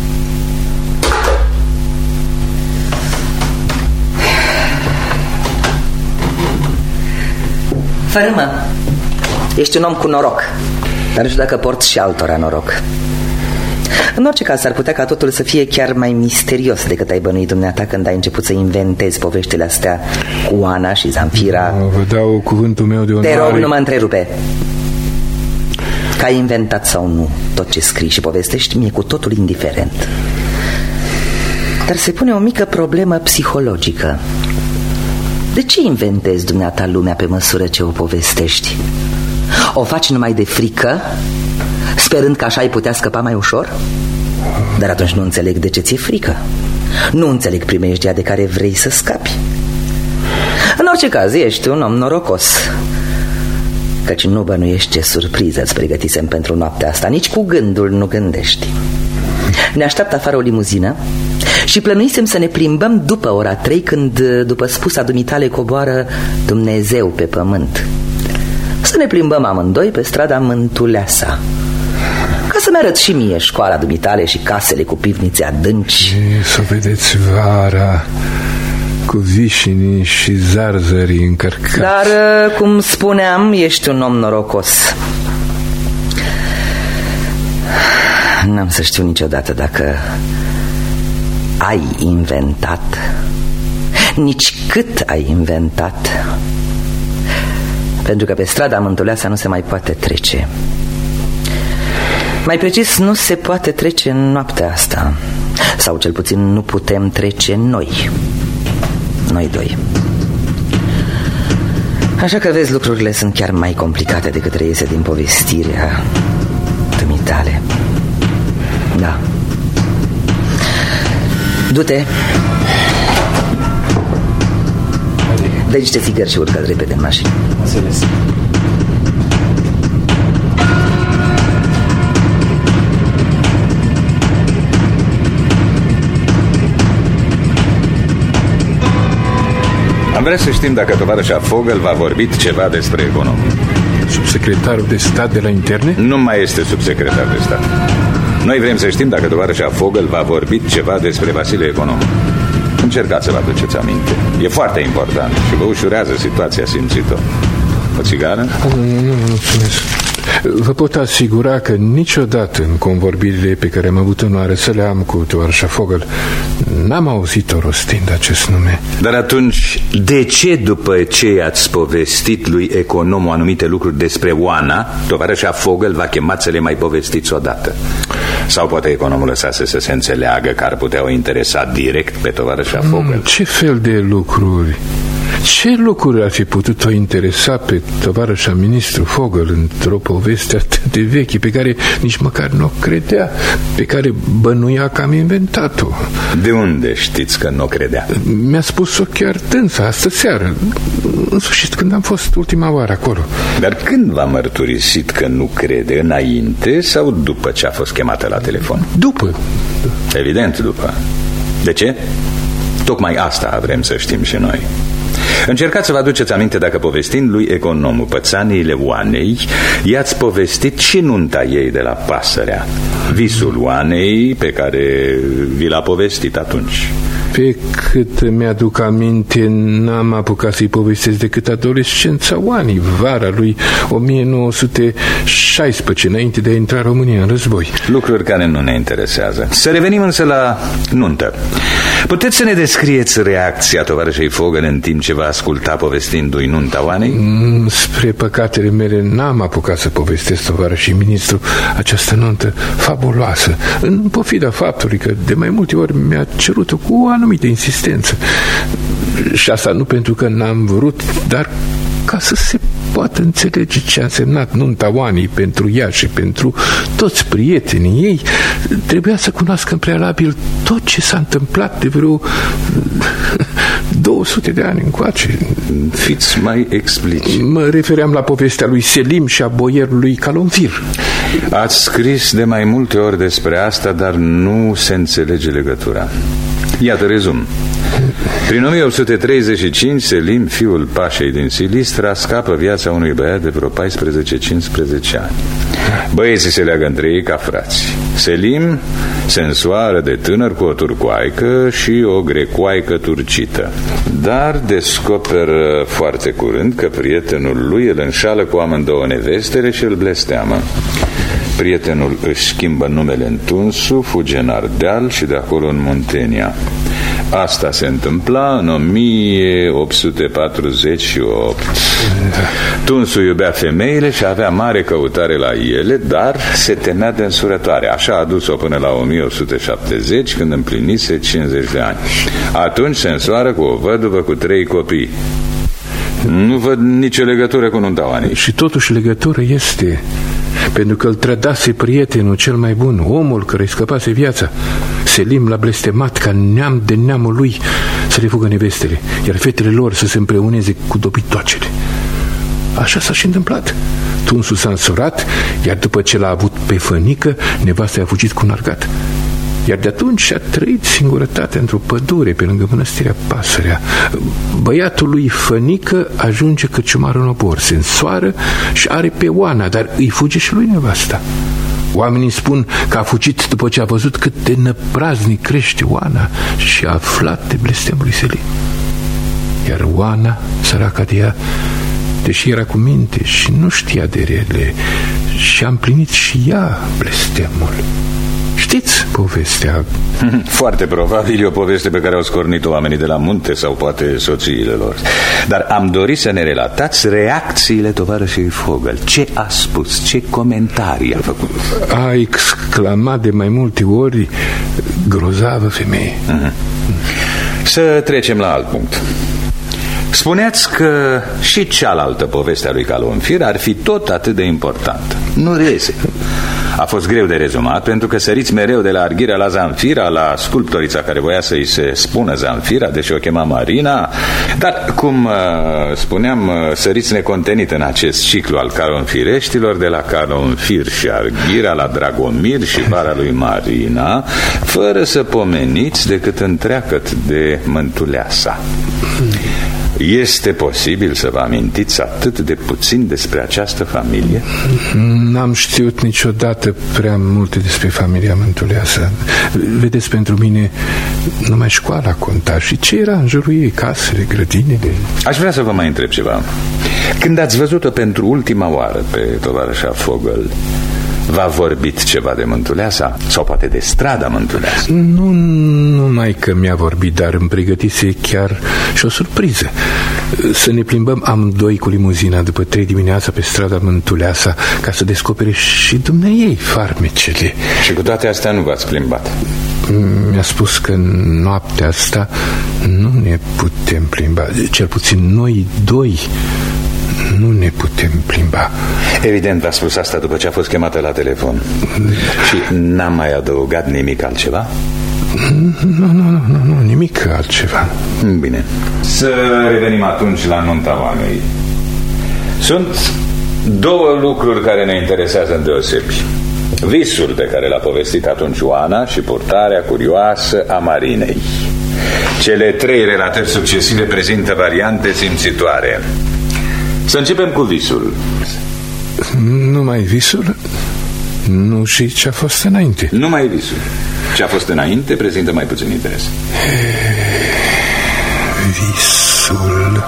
Fărâmă, ești un om cu noroc, dar nu știu dacă porți și altora noroc. În orice caz, s-ar putea ca totul să fie chiar mai misterios decât ai bănuit dumneata când ai început să inventezi poveștile astea cu Oana și Zanfira. Vă dau cuvântul meu de onoare. Te rog, nu mă întrerupe. Că ai inventat sau nu tot ce scrii și povestești mi-e cu totul indiferent. Dar se pune o mică problemă psihologică. De ce inventezi dumneata lumea pe măsură ce o povestești? O faci numai de frică, sperând că așa ai putea scăpa mai ușor? Dar atunci nu înțeleg de ce ți-e frică. Nu înțeleg primejdia de care vrei să scapi. În orice caz, ești un om norocos, căci nu bănuiești ce surpriză îți pregătisem pentru noaptea asta. Nici cu gândul nu gândești. Ne așteaptă afară o limuzină și plănuisem să ne plimbăm după ora 3, când, după spusa dumitale, coboară Dumnezeu pe pământ. Să ne plimbăm amândoi pe strada Mântuleasa, ca să-mi arăt și mie școala dumitale și casele cu pivnițe adânci. Să vedeți vara cu vișinii și zarzării încărcați. Dar, cum spuneam, ești un om norocos. N-am să știu niciodată dacă ai inventat, nici cât ai inventat, pentru că pe strada Mântuleasa nu se mai poate trece. Mai precis, nu se poate trece în noaptea asta. Sau cel puțin nu putem trece noi doi. Așa că vezi, lucrurile sunt chiar mai complicate decât reiese din povestirea dumitale. Da. Du-te. Dă niște țigări și urcă repede în mașină. Înțeles. Am vrea să știm dacă tovarășa Vogel v-a vorbit ceva despre economie. subsecretarul de stat de la interne? Nu mai este subsecretar de stat. Noi vrem să știm dacă tovarășa Fogel v-a vorbit ceva despre Vasile Econom. Încercați să vă aduceți aminte. E foarte important și vă ușurează situația simțită. O țigară? Nu, mulțumesc. Vă pot asigura că niciodată în convorbirile pe care am avut onoarea să le am cu tovarășa Fogel n-am auzit-o rostind acest nume. Dar atunci, de ce după ce ați povestit lui Economul anumite lucruri despre Oana, tovarășa Fogel v-a chemat să le mai povestiți odată? Sau poate Economul lăsase să se înțeleagă că ar putea o interesa direct pe tovarășa Fogel? Ce fel de lucruri? Ce lucruri ar fi putut-o interesa pe tovarășa ministru Fogel într-o poveste atât de veche, pe care nici măcar nu o credea, pe care bănuia că am inventat-o? De unde știți că nu o credea? Mi-a spus-o chiar dânsa, astă seară, în sfârșit, când am fost ultima oară acolo. Dar când v-a mărturisit că nu crede, înainte sau după ce a fost chemată la telefon? După. Evident, după. De ce? Tocmai asta vrem să știm și noi. Încercați să vă aduceți aminte dacă povestind lui Economul pățaniile Oanei, i-ați povestit și nunta ei de la Pasărea, visul Oanei pe care vi l-a povestit atunci. Pe cât mi-aduc aminte, n-am apucat să-i povestesc decât adolescența Oanei, vara lui 1916, înainte de a intra România în război. Lucruri care nu ne interesează. Să revenim însă la nuntă. Puteți să ne descrieți reacția tovarășei Fogel în timp ce va asculta povestindu-i nunta Oanei? Spre păcatele mele n-am apucat să povestesc tovarășii ministru această nuntă fabuloasă, în pofida faptului că de mai multe ori mi-a cerut-o cu o anumită insistență. Și asta nu pentru că n-am vrut, dar ca să se poată înțelege ce a însemnat nunta Oanei pentru ea și pentru toți prietenii ei. Trebuia să cunoască în prealabil tot ce s-a întâmplat de vreo 200 de ani încoace. Fiți mai explici. Mă refeream la povestea lui Selim și a boierului Calonfir. Ați scris de mai multe ori despre asta, dar nu se înțelege legătura. Iată rezum. Prin 1835, Selim, fiul pașei din Silistra, scapă viața unui băiat de vreo 14-15 ani. Băieții se leagă între ei ca frați. Selim se însoară de tânăr cu o turcoaică și o grecoaică turcită, dar descoperă foarte curând că prietenul lui îl înșală cu amândouă nevestele și îl blesteamă. Prietenul își schimbă numele în Tunsu, fuge în Ardeal și de acolo în Muntenia. Asta se întâmpla în 1848. Tunsu iubea femeile și avea mare căutare la ele, dar se temea de însurătoare. Așa a dus-o până la 1870, când împlinise 50 de ani. Atunci se însoară cu o văduvă cu 3 copii. Nu văd nicio legătură cu nunta Oanei. Și totuși legătură este, pentru că îl trădase prietenul cel mai bun, omul care îi scăpase viața. Selim l-a blestemat ca neam de neamul lui să le fugă nevestele, iar fetele lor să se împreuneze cu dobitoacele. Așa s-a și întâmplat. Tunsul s-a însurat, iar după ce l-a avut pe fănică, nevasta a fugit cu un argat. Iar de atunci a trăit singurătate într-o pădure pe lângă mănăstirea Pasărea. Băiatul lui Fănică ajunge căciumar în obor, se însoară și are pe Oana, dar îi fuge și lui nevasta. Oamenii spun că a fugit după ce a văzut cât de năpraznic crește Oana și a aflat de blestemul lui Selim. Iar Oana, săraca de ea, deși era cu minte și nu știa de rele, și-a împlinit și ea blestemul. Știți povestea? Foarte probabil e o poveste pe care au scornit-o oamenii de la munte sau poate soțiile lor. Dar am dorit să ne relatați reacțiile tovarășei Fogel. Ce a spus? Ce comentarii a făcut? A exclamat de mai multe ori: grozavă femeie. Să trecem la alt punct. Spuneați că și cealaltă poveste a lui Calonfir ar fi tot atât de importantă. Nu reiese. A fost greu de rezumat, pentru că săriți mereu de la Arghirea la Zanfira, la sculptorița care voia să-i se spună Zanfira, deși o chema Marina. Dar, cum spuneam, săriți necontenit în acest ciclu al Calonfireștilor, de la Calonfir și Arghira la Dragomir și vara lui Marina, fără să pomeniți decât întreagăt de Mântuleasa. Este posibil să vă amintiți atât de puțin despre această familie? N-am știut niciodată prea multe despre familia Mântuleasa. Vedeți, pentru mine numai școala conta și ce era în jurul ei, casele, grădinile. Aș vrea să vă mai întreb ceva. Când ați văzut-o pentru ultima oară pe tovarășa Fogel, v-a vorbit ceva de Mântuleasa? Sau poate de strada Mântuleasa? Nu numai că mi-a vorbit, dar îmi pregătise chiar și o surpriză. Să ne plimbăm amândoi cu limuzina după 3 dimineața pe strada Mântuleasa, ca să descopere și dumneiei farmecele. Și cu toate astea nu v-ați plimbat? Mi-a spus că noaptea asta nu ne putem plimba. Cel puțin noi doi nu ne putem plimba. Evident v-a spus asta după ce a fost chemată la telefon. Și n-a mai adăugat nimic altceva? Nu, nimic altceva. Bine. Să revenim atunci la nunta oamenii. Sunt 2 lucruri care ne interesează îndeosebi: visul pe care l-a povestit atunci Oana și purtarea curioasă a Marinei. Cele 3 relatări succesive prezintă variante simțitoare. Să începem cu visul. Numai visul? Nu și ce a fost înainte? Numai visul. Ce a fost înainte prezintă mai puțin interes. Visul...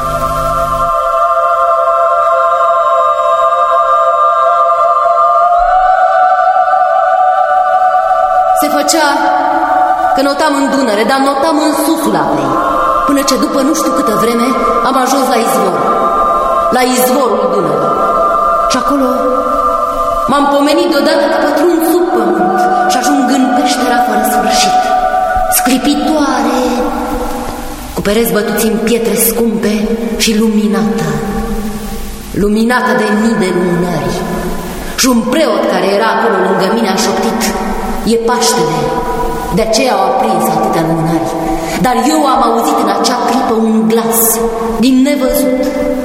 Se făcea că notam în Dunăre, dar notam în susul apei, până ce după nu știu câtă vreme am ajuns la izvor, la izvorul Dunării. Și acolo m-am pomenit deodată că pătrund sub pământ și ajung în peștera fără sfârșit, sclipitoare, cu pereți bătuți în pietre scumpe și luminată, luminată de mii de lumânări. Și un preot care era acolo lângă mine a șoptit: e Paștele, de aceea au aprins atâtea lumânări. Dar eu am auzit în acea clipă un glas din nevăzut: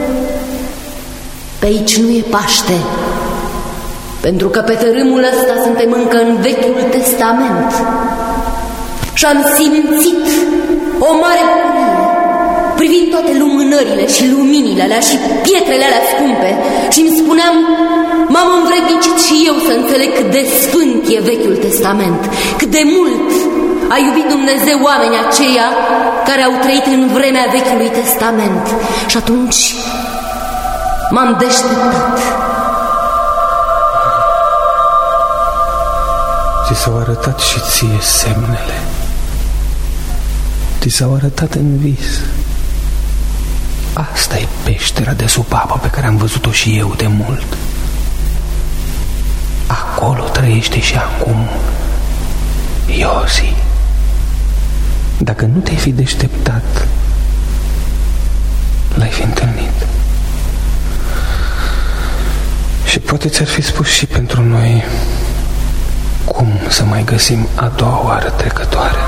pe aici nu e Paște, pentru că pe tărâmul ăsta suntem încă în Vechiul Testament. Și am simțit o mare bucurie, privind toate lumânările și luminile alea și pietrele alea scumpe, și îmi spuneam: m-am învrednicit și eu să înțeleg cât de sfânt e Vechiul Testament, cât de mult a iubit Dumnezeu oamenii aceia care au trăit în vremea Vechiului Testament. Și atunci m-am deșteptat. Ți s-au arătat și ție semnele. Ți s-au arătat în vis. Asta e peștera de sub apă pe care am văzut-o și eu de mult. Acolo trăiește și acum Iosi. Dacă nu te-ai fi deșteptat, l-ai fi întâlnit. Și poate ți-ar fi spus și pentru noi cum să mai găsim a doua oară trecătoare.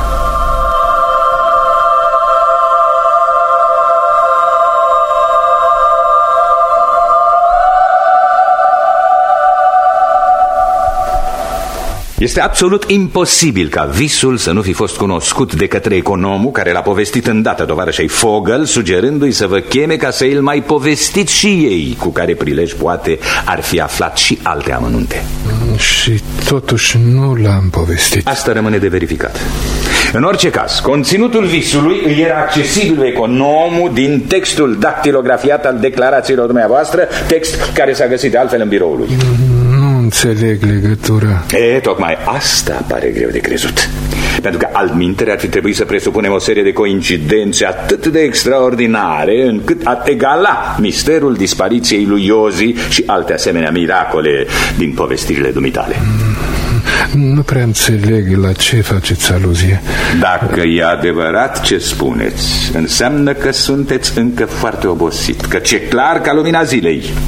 Este absolut imposibil ca visul să nu fi fost cunoscut de către economul care l-a povestit îndată tovarășei Fogel, sugerându-i să vă cheme ca să îl mai povestiți și ei, cu care prilej poate ar fi aflat și alte amănunte. Și totuși nu l-am povestit. Asta rămâne de verificat. În orice caz, conținutul visului îi era accesibil economul din textul dactilografiat al declarațiilor dumneavoastră, text care s-a găsit de altfel în biroul lui. Înțeleg legătura. Tocmai asta pare greu de crezut. Pentru că altminteri ar fi trebuit să presupunem o serie de coincidențe atât de extraordinare încât a egala misterul dispariției lui Iosi și alte asemenea miracole din povestirile dumitale. Nu prea înțeleg la ce faceți aluzie. Dacă e adevărat ce spuneți, înseamnă că sunteți încă foarte obosit, căci e clar ca lumina zilei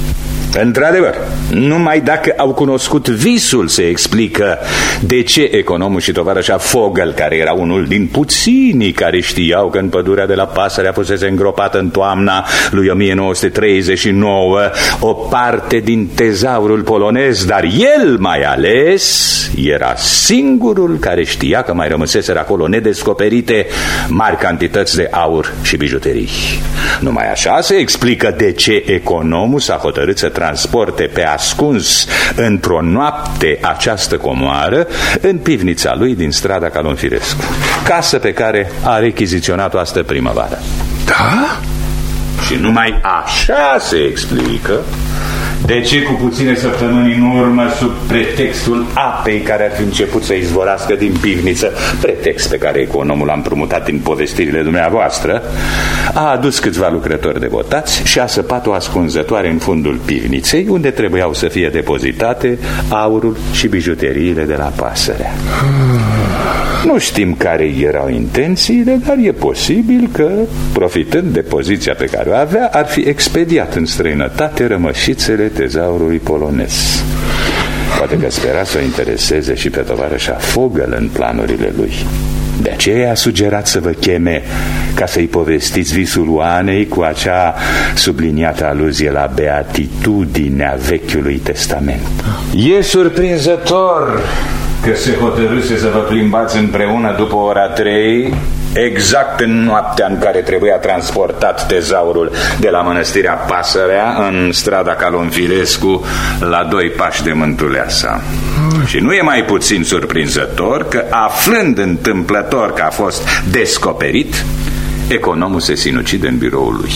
Într-adevăr, numai dacă au cunoscut visul se explică de ce economul și tovarășa Fogel, care era unul din puținii care știau că în pădurea de la Pasărea fusese îngropată în toamna lui 1939 o parte din tezaurul polonez, dar el mai ales era singurul care știa că mai rămăseseră acolo nedescoperite mari cantități de aur și bijuterii. Numai așa se explică de ce economul s-a hotărât să transporte pe ascuns într-o noapte această comoară în pivnița lui din strada Calonfirescu, casă pe care a rechiziționat-o astă primăvară. Da? Și numai așa se explică de ce cu puține săptămâni în urmă, sub pretextul apei care ar fi început să izvorască din pivniță, pretext pe care economul l-a împrumutat din povestirile dumneavoastră, a adus câțiva lucrători devotați și a săpat o ascunzătoare în fundul pivniței, unde trebuiau să fie depozitate aurul și bijuteriile de la Pasărea. Nu știm care erau intențiile, dar e posibil că, profitând de poziția pe care o avea, ar fi expediat în străinătate rămășițele tezaurului polonez. Poate că spera să o intereseze și pe tovarășa Fogel în planurile lui. De aceea a sugerat să vă cheme ca să-i povestiți visul Oanei cu acea subliniată aluzie la beatitudinea Vechiului Testament. E surprinzător că se hotărâse să vă plimbați împreună după ora 3, exact în noaptea în care trebuia transportat tezaurul de la mănăstirea Pasărea în strada Calonfirescu, la 2 pași de Mântuleasa. Și nu e mai puțin surprinzător că, aflând întâmplător că a fost descoperit, economul se sinucide în biroul lui.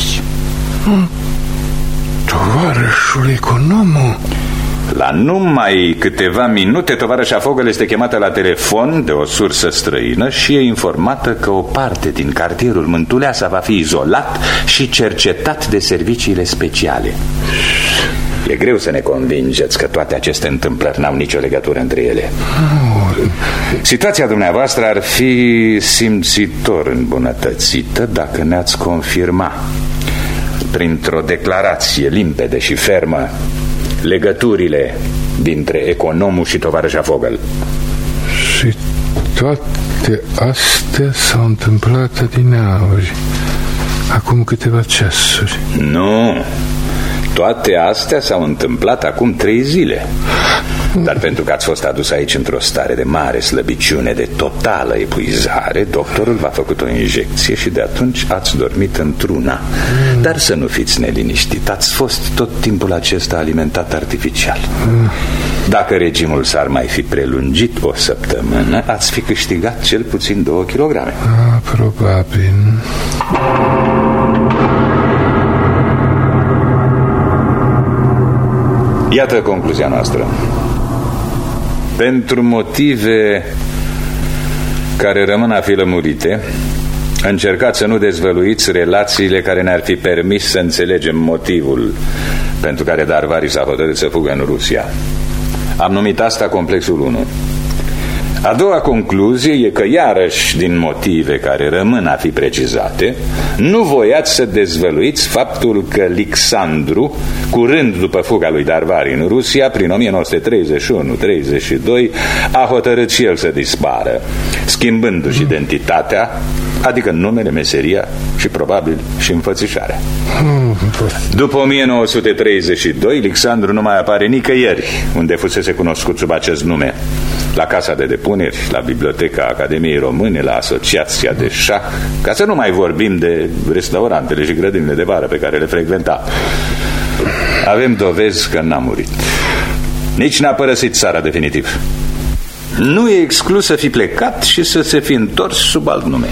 Tovarășul economul? La numai câteva minute, tovarășa Fogel este chemată la telefon de o sursă străină și e informată că o parte din cartierul Mântuleasa va fi izolat și cercetat de serviciile speciale. E greu să ne convingeți că toate aceste întâmplări n-au nicio legătură între ele. Situația dumneavoastră ar fi simțitor îmbunătățită dacă ne-ați confirma printr-o declarație limpede și fermă legăturile dintre economul și tovarășa Fogel. Și toate astea s-au întâmplat adineauri, acum câteva ceasuri. Nu, toate astea s-au întâmplat acum 3 zile. Dar pentru că ați fost adus aici într-o stare de mare slăbiciune, de totală epuizare, doctorul v-a făcut o injecție și de atunci ați dormit într-una. Dar să nu fiți neliniștit, ați fost tot timpul acesta alimentat artificial. Dacă regimul s-ar mai fi prelungit o săptămână, ați fi câștigat cel puțin 2 kilograme. Probabil. Iată concluzia noastră. Pentru motive care rămân a fi lămurite, încercați să nu dezvăluiți relațiile care ne-ar fi permis să înțelegem motivul pentru care Darvari s-a hotărât să fugă în Rusia. Am numit asta complexul 1. A doua concluzie e că, iarăși, din motive care rămân a fi precizate, nu voiați să dezvăluiți faptul că Alexandru, curând după fuga lui Darvari în Rusia, prin 1931-32, a hotărât și el să dispară, schimbându-și identitatea, adică numele, meseria și probabil și înfățișarea. După 1932, Alexandru nu mai apare nicăieri unde fusese cunoscut sub acest nume. La Casa de Depuneri, la Biblioteca Academiei Române, la Asociația de Șah, ca să nu mai vorbim de restaurantele și grădinile de vară pe care le frecventa. Avem dovezi că n-a murit. Nici n-a părăsit țara definitiv. Nu e exclus să fi plecat și să se fi întors sub alt nume.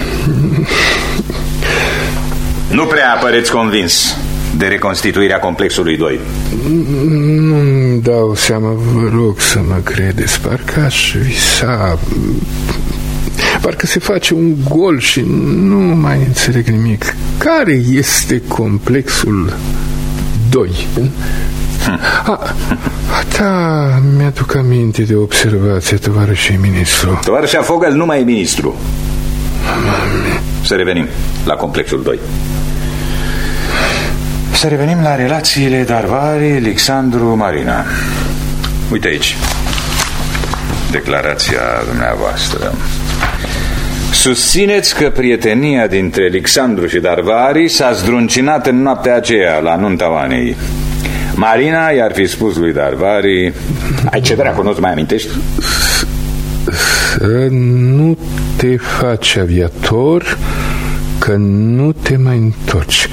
Nu prea apăreți convins de reconstituirea complexului 2. Nu-mi dau seama, vă rog să mă credeți. Parcă aș visa. Parcă se face un gol și nu mai înțeleg nimic. Care este complexul 2? Da, mi-aduc aminte de observație, tovarășii ministru. Tovarășa Fogel nu mai e ministru. Să revenim la complexul 2. Să revenim la relațiile Darvari, Alexandru, Marina. Uite aici declarația dumneavoastră. Susțineți că prietenia dintre Alexandru și Darvari s-a zdruncinat în noaptea aceea la nunta Oanei. Marina i-ar fi spus lui Darvari: ai ce dracu, nu-ți mai amintești? Să nu te faci aviator, că nu te mai întorci.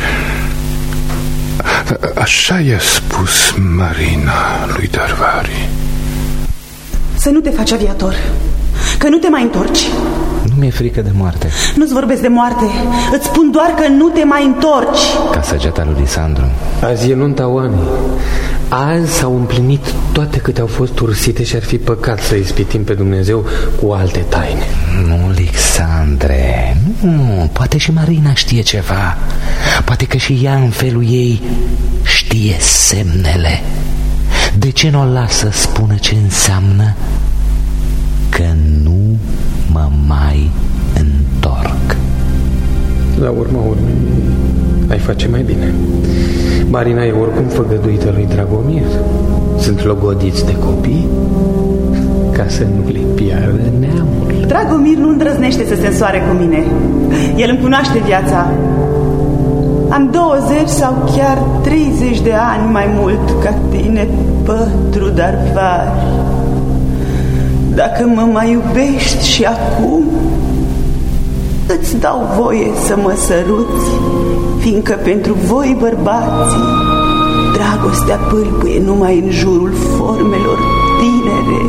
Așa i-a spus Marina lui Darvari. Să nu te faci aviator, că nu te mai întorci. Nu mi-e frică de moarte. Nu-ți vorbesc de moarte, îți spun doar că nu te mai întorci. Ca săgeata lui Lisandru. Azi e nunta Oanei. Azi s-au împlinit toate câte au fost ursite și ar fi păcat să ispitim pe Dumnezeu cu alte taine. Nu, Alexandre, nu, poate și Marina știe ceva. Poate că și ea în felul ei știe semnele. De ce nu o lasă spună ce înseamnă că nu mă mai întorc? La urma urmei, ai face mai bine. Marina e oricum făgăduită lui Dragomir. Sunt logodiți de copii ca să nu le piardă neamul. Dragomir nu îndrăznește să se însoare cu mine. El îmi cunoaște viața. Am 20 sau chiar 30 de ani mai mult ca tine, Pătru Darvari. Dacă mă mai iubești și acum, îți dau voie să mă săruți, fiindcă pentru voi, bărbații, dragostea pâlpâie numai în jurul formelor tinere.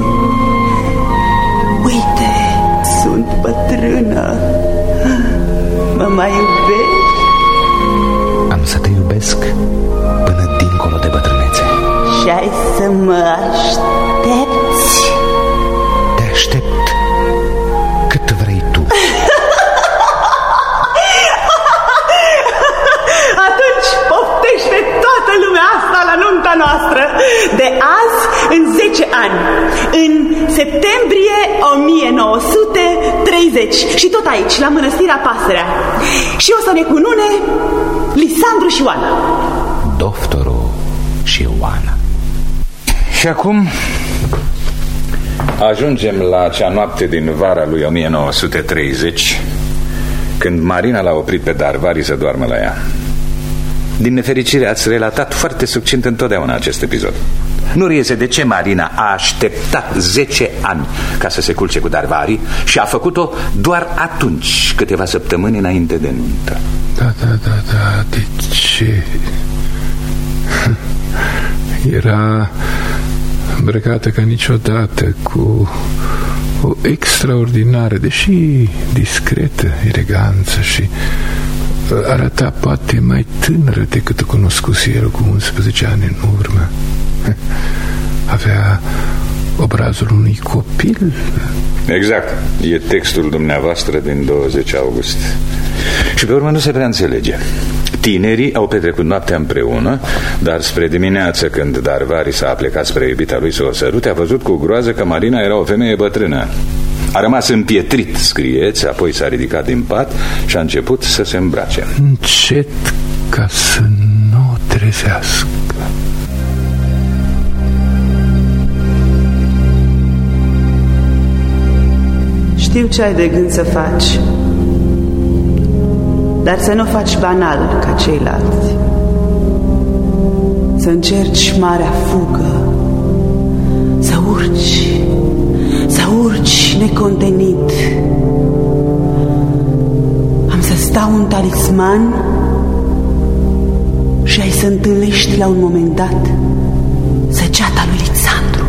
Uite, sunt bătrână. Mă mai iubești? Am să te iubesc până dincolo de bătrânețe. Și ai să mă aștepți? Te aștept cât vrei tu. Atunci poftește toată lumea asta la nunta noastră. De azi în 10 ani, în septembrie 1930. Și tot aici, la Mănăstirea Pasărea. Și o să ne cunune Lisandru și Oana. Doctorul și Oana. Și acum ajungem la acea noapte din vara lui 1930, când Marina l-a oprit pe Darvari să doarmă la ea. Din nefericire ați relatat foarte succint întotdeauna acest episod. Nu reiese de ce Marina a așteptat 10 ani ca să se culce cu Darvari și a făcut-o doar atunci, câteva săptămâni înainte de nuntă. Da, de ce? Era îmbrăcată ca niciodată, cu o extraordinară, deși discretă, eleganță și arăta poate mai tânără decât o cunoscuse el cu 11 ani în urmă. Avea obrazul unui copil. Exact, e textul dumneavoastră din 20 august. Și pe urmă nu se prea înțelege. Tinerii au petrecut noaptea împreună, dar spre dimineață, când Darvari s-a plecat spre iubita lui să o sărute, a văzut cu groază că Marina era o femeie bătrână. A rămas împietrit, scrieți, apoi s-a ridicat din pat și a început să se îmbrace. Încet, ca să nu o trezească. Știu ce ai de gând să faci, dar să nu o faci banal ca ceilalți. Să încerci marea fugă, să urci necontenit. Am să stau un talisman și ai să întâlnești la un moment dat săgeata lui Lisandru.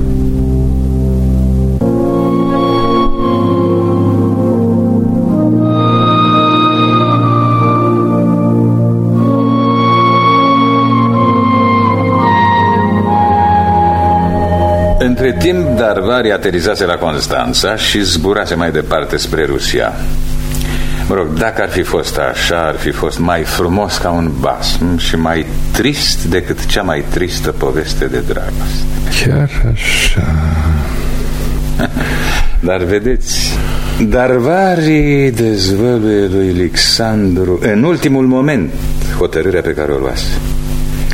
Între timp, Darvari aterizase la Constanța și zburase mai departe spre Rusia. Mă rog, dacă ar fi fost așa, ar fi fost mai frumos ca un basm și mai trist decât cea mai tristă poveste de dragoste. Chiar așa. Dar vedeți, Darvari dezvăluie lui Alexandru în ultimul moment hotărârea pe care o luase.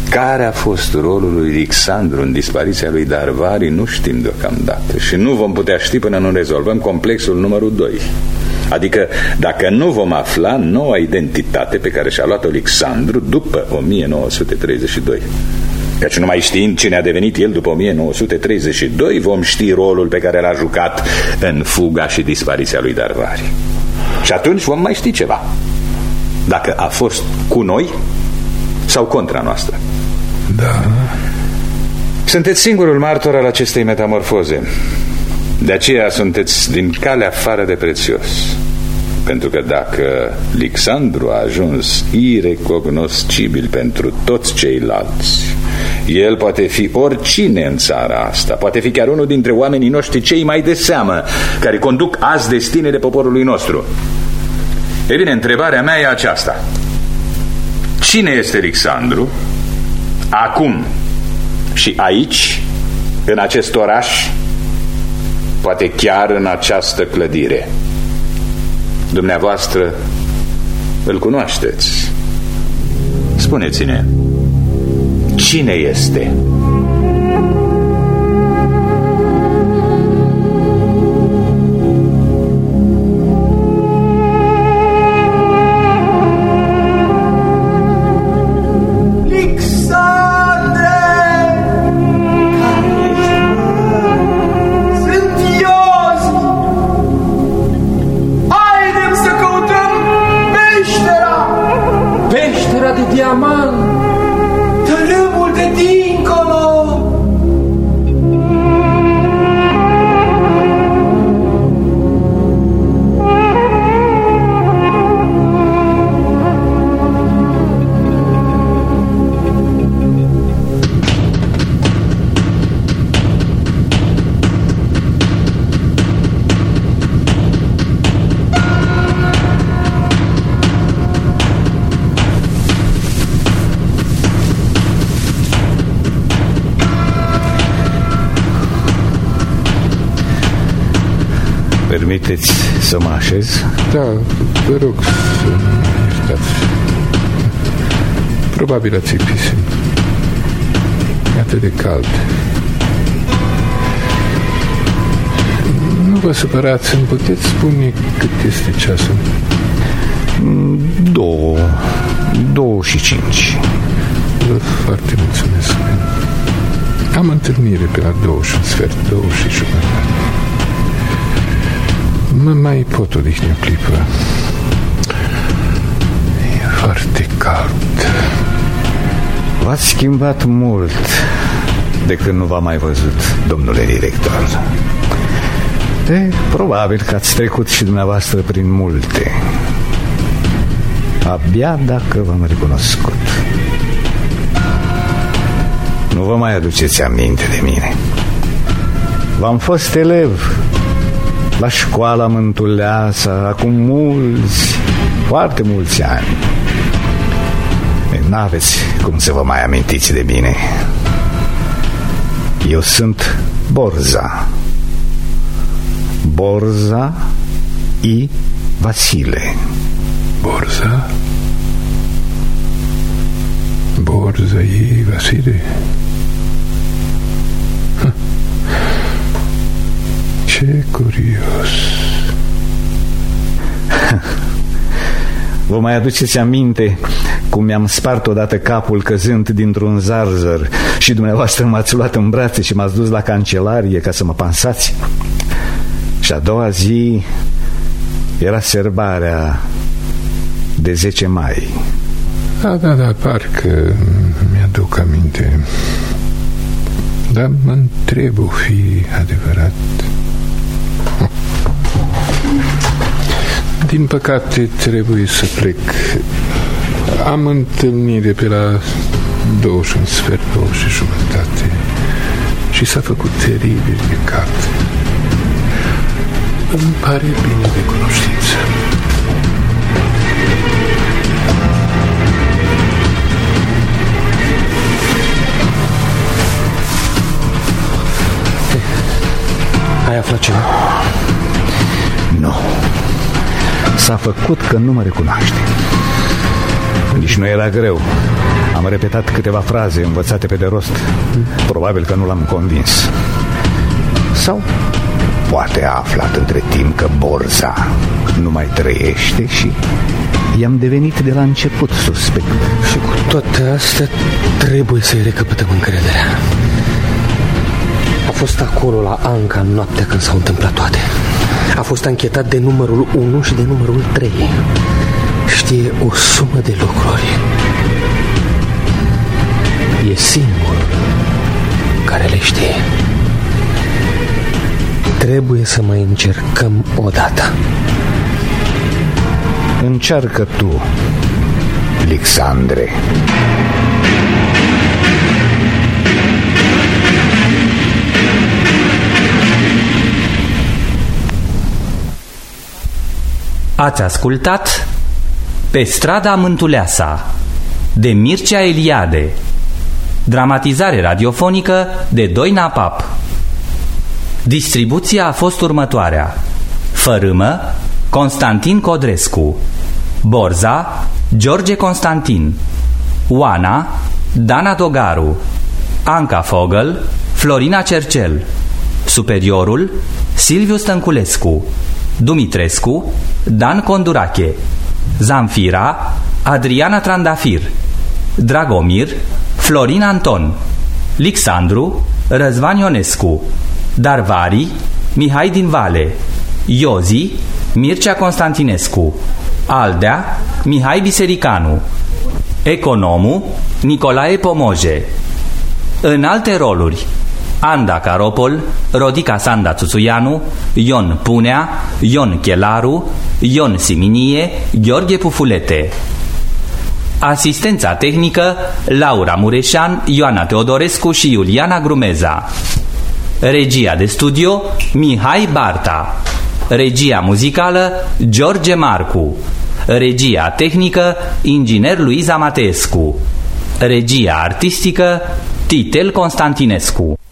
Care a fost rolul lui Alexandru în dispariția lui Darvari nu știm deocamdată și nu vom putea ști până nu rezolvăm complexul numărul 2. Adică dacă nu vom afla noua identitate pe care și-a luat-o Alexandru după 1932. Căci numai știind cine a devenit el după 1932 vom ști rolul pe care l-a jucat în fuga și dispariția lui Darvari. Și atunci vom mai ști ceva. Dacă a fost cu noi sau contra noastră. Da. Sunteți singurul martor al acestei metamorfoze. De aceea sunteți din calea afară de prețios. Pentru că dacă Alexandru a ajuns irecognoscibil pentru toți ceilalți, el poate fi oricine în țara asta. Poate fi chiar unul dintre oamenii noștri cei mai de seamă, care conduc azi destinele poporului nostru. Ei bine, întrebarea mea e aceasta: cine este Alexandru acum și aici, în acest oraș, poate chiar în această clădire? Dumneavoastră îl cunoașteți. Spuneți-ne, cine este? Permiteți să mă așez? Da, vă rog să mă iertați. Probabil ați ipisi. E atât de cald. Nu vă supărați, îmi puteți spune cât este ceasul? 2:05. Foarte mulțumesc. Am întâlnire pe la 2:15, 2:30. Mă mai pot odihni o clipă. E foarte cald. V-ați schimbat mult de când nu v-am mai văzut, domnule director. Probabil că ați trecut și dumneavoastră prin multe. Abia dacă v-am recunoscut. Nu vă mai aduceți aminte de mine. V-am fost elev la școala Mântuleasa acum foarte mulți ani. N-aveți cum să vă mai amintiți de mine. Eu sunt Borza I. Vasile. Borza I. Vasile. Ce curios. Vă mai aduceți aminte cum mi-am spart odată capul căzând dintr-un zarzăr și dumneavoastră m-ați luat în brațe și m-ați dus la cancelarie ca să mă pansați? Și a doua zi era sărbarea de 10 mai. Da, parcă mi-aduc aminte. Dar mă întreb, o fi adevărat? Din păcate trebuie să plec. Am întâlnire pe la 2:15, 2:30 și s-a făcut teribil de cald. Îmi pare bine de cunoștință. Ai aflat ceva? Nu. S-a făcut că nu mă recunoaște. Nici nu era greu. Am repetat câteva fraze învățate pe de rost. Probabil că nu l-am convins. Sau poate a aflat între timp că Borza nu mai trăiește și i-am devenit de la început suspect. Și cu toate astea trebuie să-i recăpătăm încrederea. A fost acolo la Anca în noaptea când s-au întâmplat toate. A fost anchetat de numărul 1 și de numărul 3. Știe o sumă de lucruri. E singurul care le știe. Trebuie să mai încercăm o dată. Încearcă tu, Alexandre. Ați ascultat Pe strada Mântuleasa de Mircea Eliade, dramatizare radiofonică de Doina Pap. Distribuția a fost următoarea: Fărâmă, Constantin Codrescu; Borza, George Constantin; Oana, Dana Dogaru; Anca Fogel, Florina Cercel; Superiorul, Silviu Stănculescu; Dumitrescu, Dan Condurache; Zamfira, Adriana Trandafir; Dragomir, Florin Anton; Lixandru, Răzvan Ionescu; Darvari, Mihai din Vale; Iozi, Mircea Constantinescu; Aldea, Mihai Bisericanu; Economu, Nicolae Pomoje. În alte roluri: Anda Caropol, Rodica Sanda Țuțuianu, Ion Punea, Ion Chelaru, Ion Siminie, Gheorghe Pufulete. Asistența tehnică: Laura Mureșan, Ioana Teodorescu și Iuliana Grumeza. Regia de studio: Mihai Barta. Regia muzicală: George Marcu. Regia tehnică: inginer Luiza Mateescu. Regia artistică: Titel Constantinescu.